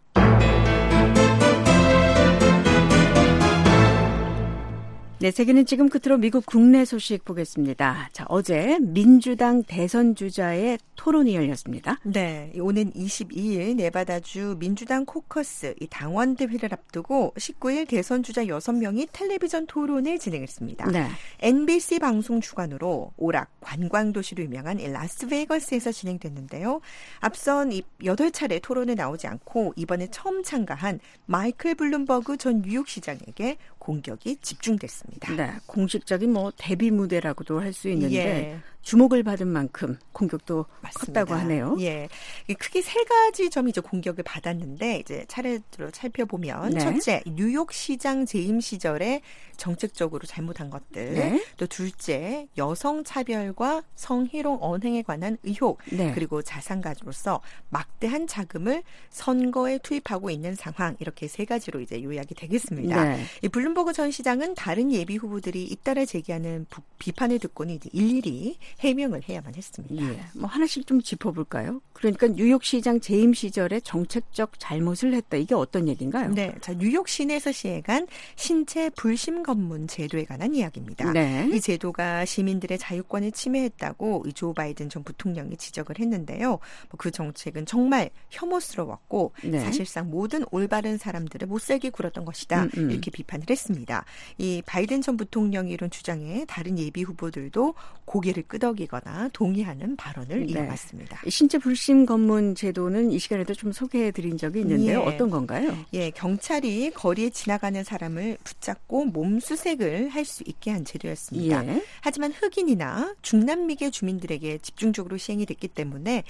네, 세계는 지금 끝으로 미국 국내 소식 보겠습니다. 자, 어제 민주당 대선 주자의 토론이 열렸습니다. 네, 오는 이십이 일 네바다주 민주당 코커스 이 당원 대회를 앞두고 십구 일 대선 주자 여섯 명이 텔레비전 토론을 진행했습니다. 네. 엠비씨 방송 주관으로 오락 관광 도시로 유명한 라스베이거스에서 진행됐는데요. 앞선 이 여덟 차례 토론에 나오지 않고 이번에 처음 참가한 마이클 블룸버그 전 뉴욕시장에게 공격이 집중됐습니다. 네, 공식적인 뭐 데뷔 무대라고도 할 수 있는데 예. 주목을 받은 만큼 공격도 맞습니다. 컸다고 하네요. 예, 크게 세 가지 점이 이제 공격을 받았는데 이제 차례로 살펴보면 네. 첫째, 뉴욕 시장 재임 시절에 정책적으로 잘못한 것들. 네. 또 둘째, 여성 차별과 성희롱 언행에 관한 의혹. 네. 그리고 자산가로서 막대한 자금을 선거에 투입하고 있는 상황. 이렇게 세 가지로 이제 요약이 되겠습니다. 네. 이 블룸버그 전 시장은 다른 예비 후보들이 잇따라 제기하는 부, 비판을 듣고는 이제 일일이 해명을 해야만 했습니다. 예, 뭐 하나씩 좀 짚어볼까요? 그러니까 뉴욕시장 재임 시절에 정책적 잘못을 했다. 이게 어떤 얘기인가요? 네, 자 뉴욕 시내에서 시행한 신체 불심 검문 제도에 관한 이야기입니다. 네. 이 제도가 시민들의 자유권을 침해했다고 조 바이든 전 부통령이 지적을 했는데요. 뭐 그 정책은 정말 혐오스러웠고 네. 사실상 모든 올바른 사람들을 못살게 굴었던 것이다. 음, 음. 이렇게 비판을 했습니다. 이 바이든 전 부통령이 이런 주장에 다른 예비 후보들도 고개를 끄덕이거나 동의하는 발언을 네. 이어갔습니다. 신체 불심 검문 제도는 이 시간에도 좀 소개해드린 적이 있는데요. 예. 어떤 건가요? 예, 경찰이 거리에 지나가는 사람을 붙잡고 몸수색을 할 수 있게 한 제도였습니다. 예. 하지만 흑인이나 중남미계 주민들에게 집중적으로 시행이 됐기 때문에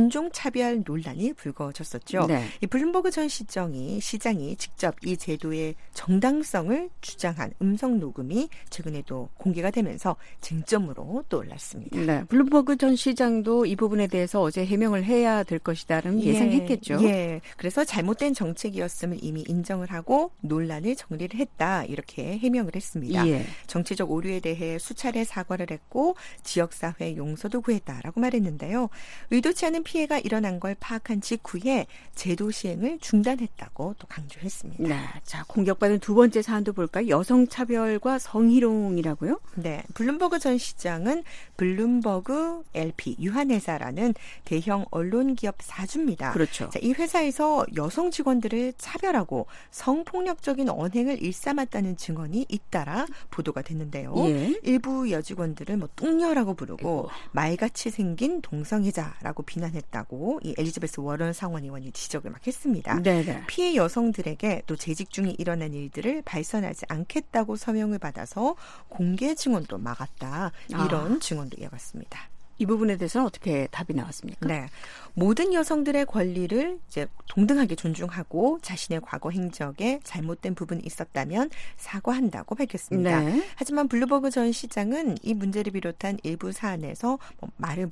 인종차별 논란이 불거졌었죠. 네. 이 블룸버그 전 시장이 시장이 직접 이 제도의 정당성을 주장한 음성 녹음이 최근에도 공개가 되면서 쟁점으로 또 올랐습니다. 네, 블룸버그 전 시장도 이 부분에 대해서 어제 해명을 해야 될 것이다라는 예, 예상했겠죠. 예, 그래서 잘못된 정책이었음을 이미 인정을 하고 논란을 정리를 했다 이렇게 해명을 했습니다. 예. 정치적 오류에 대해 수차례 사과를 했고 지역사회 용서도 구했다라고 말했는데요. 의도치 않은 피해가 일어난 걸 파악한 직후에 제도 시행을 중단했다고 또 강조했습니다. 네, 자 공격받은 두 번째 사안도 볼까요? 여성 차별과 성희롱이라고요? 네, 블룸버그 전 시장은 블룸버그 엘피 유한회사라는 대형 언론 기업 사주입니다. 그렇죠. 자, 이 회사에서 여성 직원들을 차별하고 성폭력적인 언행을 일삼았다는 증언이 잇따라 보도가 됐는데요. 예. 일부 여직원들을 뭐 뚱녀라고 부르고 말같이 생긴 동성애자라고 비난했다고 이 엘리자베스 워런 상원의원이 지적을 막 했습니다. 네네. 피해 여성들에게 또 재직 중에 일어난 일들을 발선하지 않겠다고 서명을 받아서 공개 증언도 막았다. 이런 아. 증언도 이어갔습니다. 이 부분에 대해서는 어떻게 답이 나왔습니까? 네. 모든 여성들의 권리를 이제 동등하게 존중하고 자신의 과거 행적에 잘못된 부분이 있었다면 사과한다고 밝혔습니다. 네. 하지만 블룸버그 전 시장은 이 문제를 비롯한 일부 사안에서 뭐 말을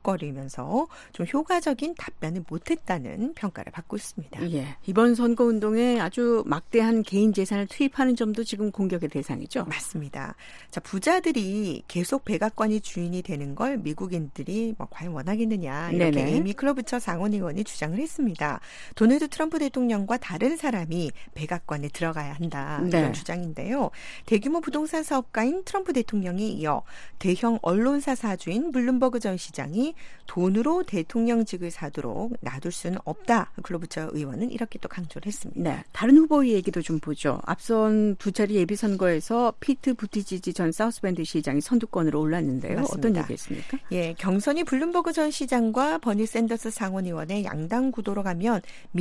머뭇거리면서 좀 효과적인 답변을 못했다는 평가를 받고 있습니다. 예. 이번 선거운동에 아주 막대한 개인 재산을 투입하는 점도 지금 공격의 대상이죠? 맞습니다. 자, 부자들이 계속 백악관이 주인이 되는 걸 미국인들이 뭐 과연 원하겠느냐 이렇게 네네. 에이미 클로부처 상원의원이 주장을 했습니다. 도널드 트럼프 대통령과 다른 사람이 백악관에 들어가야 한다 네. 이런 주장인데요. 대규모 부동산 사업가인 트럼프 대통령에 이어 대형 언론사 사주인 블룸버그 전 시장이 돈으로 대통령직을 사도록 놔둘 수는 없다. 클로부처 의원은 이렇게 또 강조를 했습니다. 네, 다른 후보의 얘기도 좀 보죠. 앞선 두 차례 예비선거에서 피트 부티지지 전 사우스밴드 시장이 선두권으로 올랐는데요. 맞습니다. 어떤 얘기했습니까? 예, 경선이 블룸버그 전 시장과 버니 샌더스 상원의원의 양당 구도로 가면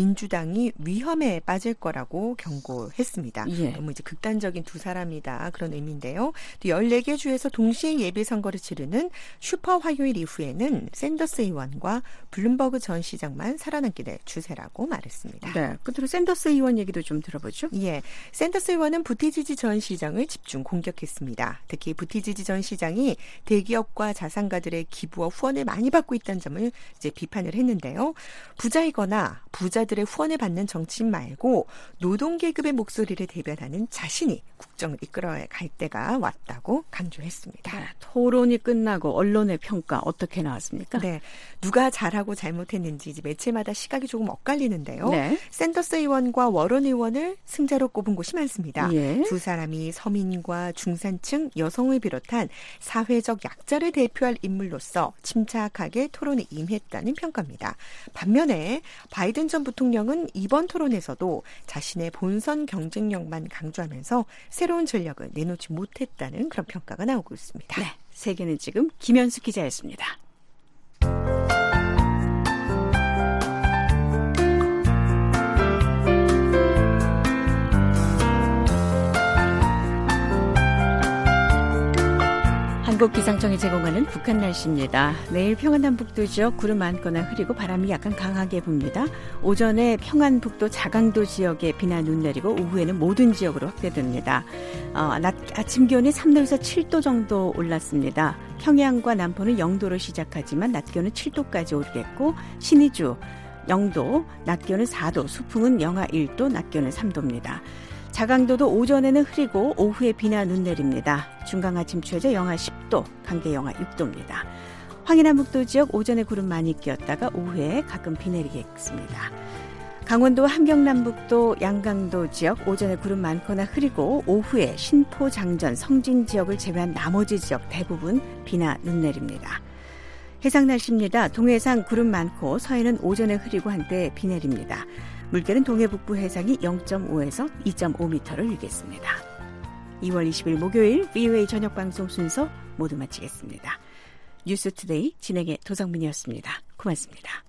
민주당이 위험에 빠질 거라고 경고했습니다. 예. 너무 이제 극단적인 두 사람이다 그런 의미인데요. 또 열네 개 주에서 동시에 예비선거를 치르는 슈퍼 화요일 이후에는 샌더스 의원과 블룸버그 전 시장만 살아남게 될 추세라고 말했습니다. 네, 끝으로 샌더스 의원 얘기도 좀 들어보죠. 예, 샌더스 의원은 부티지지 전 시장을 집중 공격했습니다. 특히 부티지지 전 시장이 대기업과 자산가들의 기부와 후원을 많이 받고 있다는 점을 이제 비판을 했는데요. 부자이거나 부자들의 후원을 받는 정치인 말고 노동계급의 목소리를 대변하는 자신이 국정을 이끌어야 갈 때가 왔다고 강조했습니다. 네, 토론이 끝나고 언론의 평가 어떻게 나왔습니까? 네, 누가 잘하고 잘못했는지 이제 매체마다 시각이 조금 엇갈리는데요. 네. 샌더스 의원과 워런 의원을 승자로 꼽은 곳이 많습니다. 예. 두 사람이 서민과 중산층, 여성을 비롯한 사회적 약자를 대표할 인물로서 침착하게 토론에 임했다는 평가입니다. 반면에 바이든 전 부통령은 이번 토론에서도 자신의 본선 경쟁력만 강조하면서 새로운 전략을 내놓지 못했다는 그런 평가가 나오고 있습니다. 네, 세계는 지금 김현수 기자였습니다. 한국기상청이 제공하는 북한 날씨입니다. 내일 평안남북도 지역 구름 많거나 흐리고 바람이 약간 강하게 붑니다. 오전에 평안북도 자강도 지역에 비나 눈 내리고 오후에는 모든 지역으로 확대됩니다. 어, 낮, 아침 기온이 삼 도에서 칠 도 정도 올랐습니다. 평양과 남포는 영 도로 시작하지만 낮 기온은 칠 도까지 오르겠고 신의주 영 도, 낮 기온은 사 도, 수풍은 영하 일 도, 낮 기온은 삼 도입니다. 자강도도 오전에는 흐리고 오후에 비나 눈 내립니다. 중강 아침 최저 영하 십 도, 강계 영하 육 도입니다. 황해남북도 지역 오전에 구름 많이 끼었다가 오후에 가끔 비 내리겠습니다. 강원도 함경남북도 양강도 지역 오전에 구름 많거나 흐리고 오후에 신포, 장전, 성진 지역을 제외한 나머지 지역 대부분 비나 눈 내립니다. 해상 날씨입니다. 동해상 구름 많고 서해는 오전에 흐리고 한때 비 내립니다. 물결은 동해 북부 해상이 영 점 오에서 이 점 오 미터를 일겠습니다. 이월 이십일 목요일 비오에이 저녁 방송 순서 모두 마치겠습니다. 뉴스투데이 진행의 도성민이었습니다. 고맙습니다.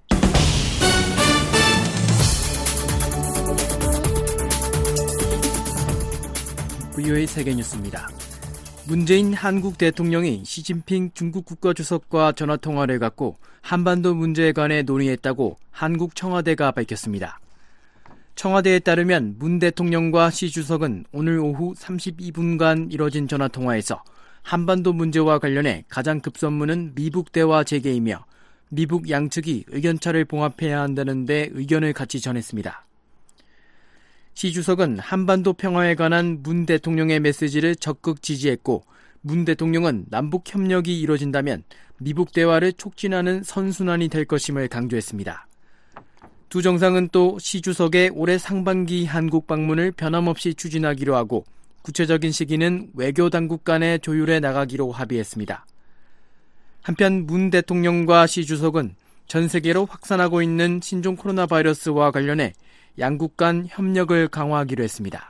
비오에이 세계뉴스입니다. 문재인 한국 대통령이 시진핑 중국 국가주석과 전화통화를 갖고 한반도 문제에 관해 논의했다고 한국 청와대가 밝혔습니다. 청와대에 따르면 문 대통령과 시 주석은 오늘 오후 삼십이 분간 이뤄진 전화통화에서 한반도 문제와 관련해 가장 급선무는 미북 대화 재개이며 미북 양측이 의견차를 봉합해야 한다는 데 의견을 같이 전했습니다. 시 주석은 한반도 평화에 관한 문 대통령의 메시지를 적극 지지했고 문 대통령은 남북 협력이 이뤄진다면 미북 대화를 촉진하는 선순환이 될 것임을 강조했습니다. 두 정상은 또 시 주석의 올해 상반기 한국 방문을 변함없이 추진하기로 하고 구체적인 시기는 외교 당국 간의 조율해 나가기로 합의했습니다. 한편 문 대통령과 시 주석은 전 세계로 확산하고 있는 신종 코로나 바이러스와 관련해 양국 간 협력을 강화하기로 했습니다.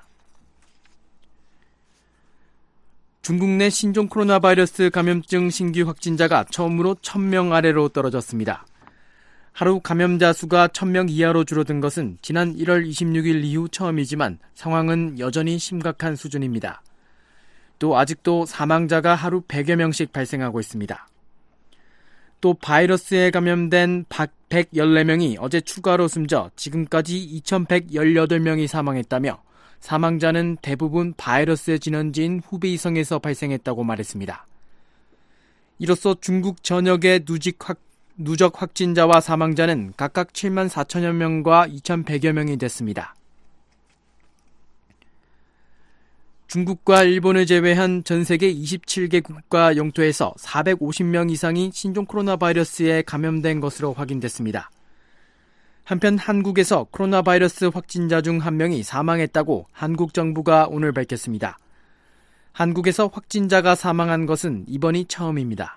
중국 내 신종 코로나 바이러스 감염증 신규 확진자가 처음으로 천 명 아래로 떨어졌습니다. 하루 감염자 수가 천 명 이하로 줄어든 것은 지난 일월 이십육일 이후 처음이지만 상황은 여전히 심각한 수준입니다. 또 아직도 사망자가 하루 백여 명씩 발생하고 있습니다. 또 바이러스에 감염된 백십사 명이 어제 추가로 숨져 지금까지 이천백십팔 명이 사망했다며 사망자는 대부분 바이러스의 진원지인 후베이성에서 발생했다고 말했습니다. 이로써 중국 전역의 누직 확, 누적 확진자와 사망자는 각각 칠만 사천여 명과 이천백여 명이 됐습니다. 중국과 일본을 제외한 전 세계 이십칠 개 국가 영토에서 사백오십 명 이상이 신종 코로나 바이러스에 감염된 것으로 확인됐습니다. 한편 한국에서 코로나 바이러스 확진자 중 한 명이 사망했다고 한국 정부가 오늘 밝혔습니다. 한국에서 확진자가 사망한 것은 이번이 처음입니다.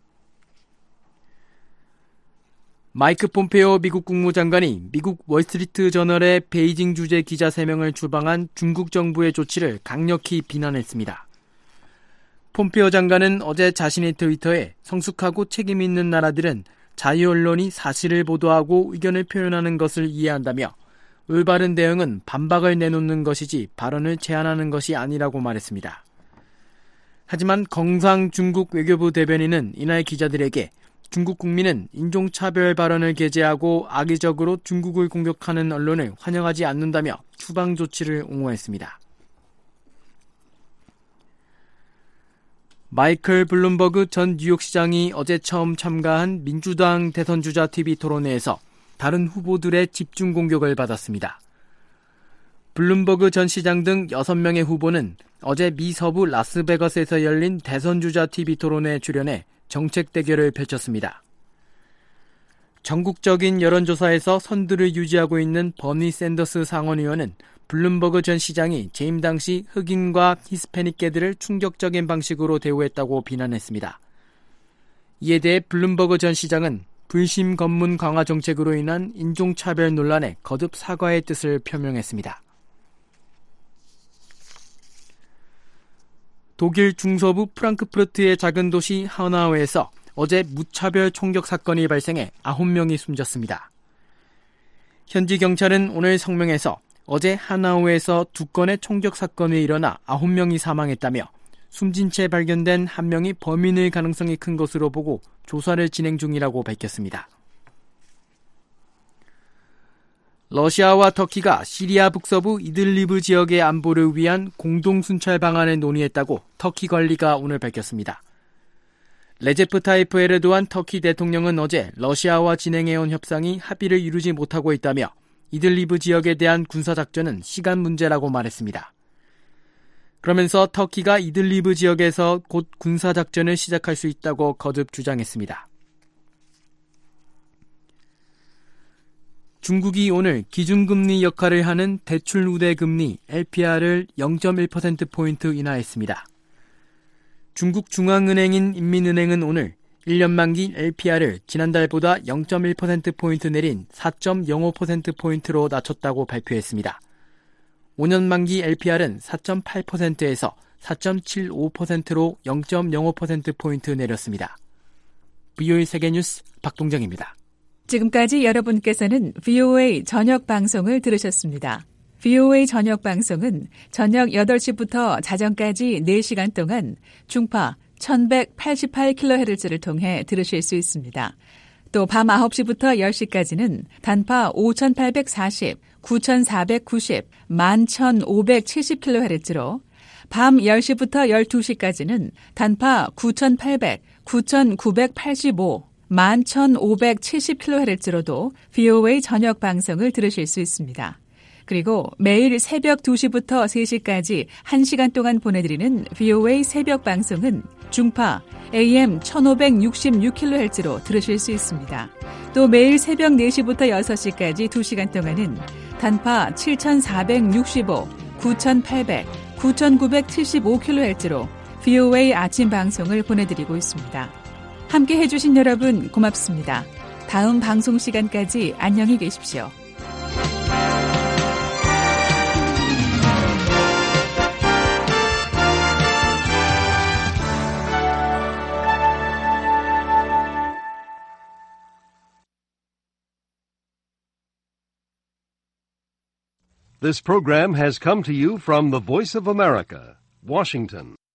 마이크 폼페오 미국 국무장관이 미국 월스트리트 저널의 베이징 주재 기자 세 명을 추방한 중국 정부의 조치를 강력히 비난했습니다. 폼페오 장관은 어제 자신의 트위터에 성숙하고 책임 있는 나라들은 자유 언론이 사실을 보도하고 의견을 표현하는 것을 이해한다며 올바른 대응은 반박을 내놓는 것이지 발언을 제한하는 것이 아니라고 말했습니다. 하지만 경상 중국 외교부 대변인은 이날 기자들에게 중국 국민은 인종차별 발언을 게재하고 악의적으로 중국을 공격하는 언론을 환영하지 않는다며 추방 조치를 옹호했습니다. 마이클 블룸버그 전 뉴욕시장이 어제 처음 참가한 민주당 대선주자 티비 토론회에서 다른 후보들의 집중 공격을 받았습니다. 블룸버그 전 시장 등 여섯 명의 후보는 어제 미 서부 라스베가스에서 열린 대선주자 티비 토론회에 출연해 정책 대결을 펼쳤습니다. 전국적인 여론조사에서 선두를 유지하고 있는 버니 샌더스 상원의원은 블룸버그 전 시장이 재임 당시 흑인과 히스패닉계들을 충격적인 방식으로 대우했다고 비난했습니다. 이에 대해 블룸버그 전 시장은 불심 검문 강화 정책으로 인한 인종차별 논란에 거듭 사과의 뜻을 표명했습니다. 독일 중서부 프랑크푸르트의 작은 도시 하나우에서 어제 무차별 총격 사건이 발생해 아홉 명이 숨졌습니다. 현지 경찰은 오늘 성명에서 어제 하나우에서 두 건의 총격 사건이 일어나 아홉 명이 사망했다며 숨진 채 발견된 한 명이 범인의 가능성이 큰 것으로 보고 조사를 진행 중이라고 밝혔습니다. 러시아와 터키가 시리아 북서부 이들리브 지역의 안보를 위한 공동 순찰 방안을 논의했다고 터키 관리가 오늘 밝혔습니다. 레제프 타이프 에르도안 터키 대통령은 어제 러시아와 진행해온 협상이 합의를 이루지 못하고 있다며 이들리브 지역에 대한 군사작전은 시간 문제라고 말했습니다. 그러면서 터키가 이들리브 지역에서 곧 군사작전을 시작할 수 있다고 거듭 주장했습니다. 중국이 오늘 기준금리 역할을 하는 대출 우대 금리 엘피알을 영 점 일 퍼센트포인트 인하했습니다. 중국 중앙은행인 인민은행은 오늘 일 년 만기 엘피알을 지난달보다 영 점 일 퍼센트포인트 내린 사 점 영오 퍼센트포인트로 낮췄다고 발표했습니다. 오 년 만기 엘피알은 사 점 팔 퍼센트에서 사 점 칠오 퍼센트로 영 점 영오 퍼센트포인트 내렸습니다. 브이오에이 세계뉴스 박동정입니다. 지금까지 여러분께서는 브이오에이 저녁 방송을 들으셨습니다. 브이오에이 저녁 방송은 저녁 여덟 시부터 자정까지 네 시간 동안 중파 천백팔십팔 킬로헤르츠를 통해 들으실 수 있습니다. 또 밤 아홉 시부터 열 시까지는 단파 오천팔백사십, 구천사백구십, 만 천오백칠십 킬로헤르츠로 밤 열 시부터 열두 시까지는 단파 구천팔백, 구천구백팔십오, 만 천오백칠십 킬로헤르츠로도 브이오에이 저녁 방송을 들으실 수 있습니다. 그리고 매일 새벽 두 시부터 세 시까지 한 시간 동안 보내드리는 브이오에이 새벽 방송은 중파 에이엠 천오백육십육 킬로헤르츠로 들으실 수 있습니다. 또 매일 새벽 네 시부터 여섯 시까지 두 시간 동안은 단파 칠천사백육십오, 구천팔백, 구천구백칠십오 킬로헤르츠로 브이오에이 아침 방송을 보내드리고 있습니다. 함께 해주신 여러분 고맙습니다. 다음 방송 시간까지 안녕히 계십시오. This program has come to you from the Voice of America, Washington.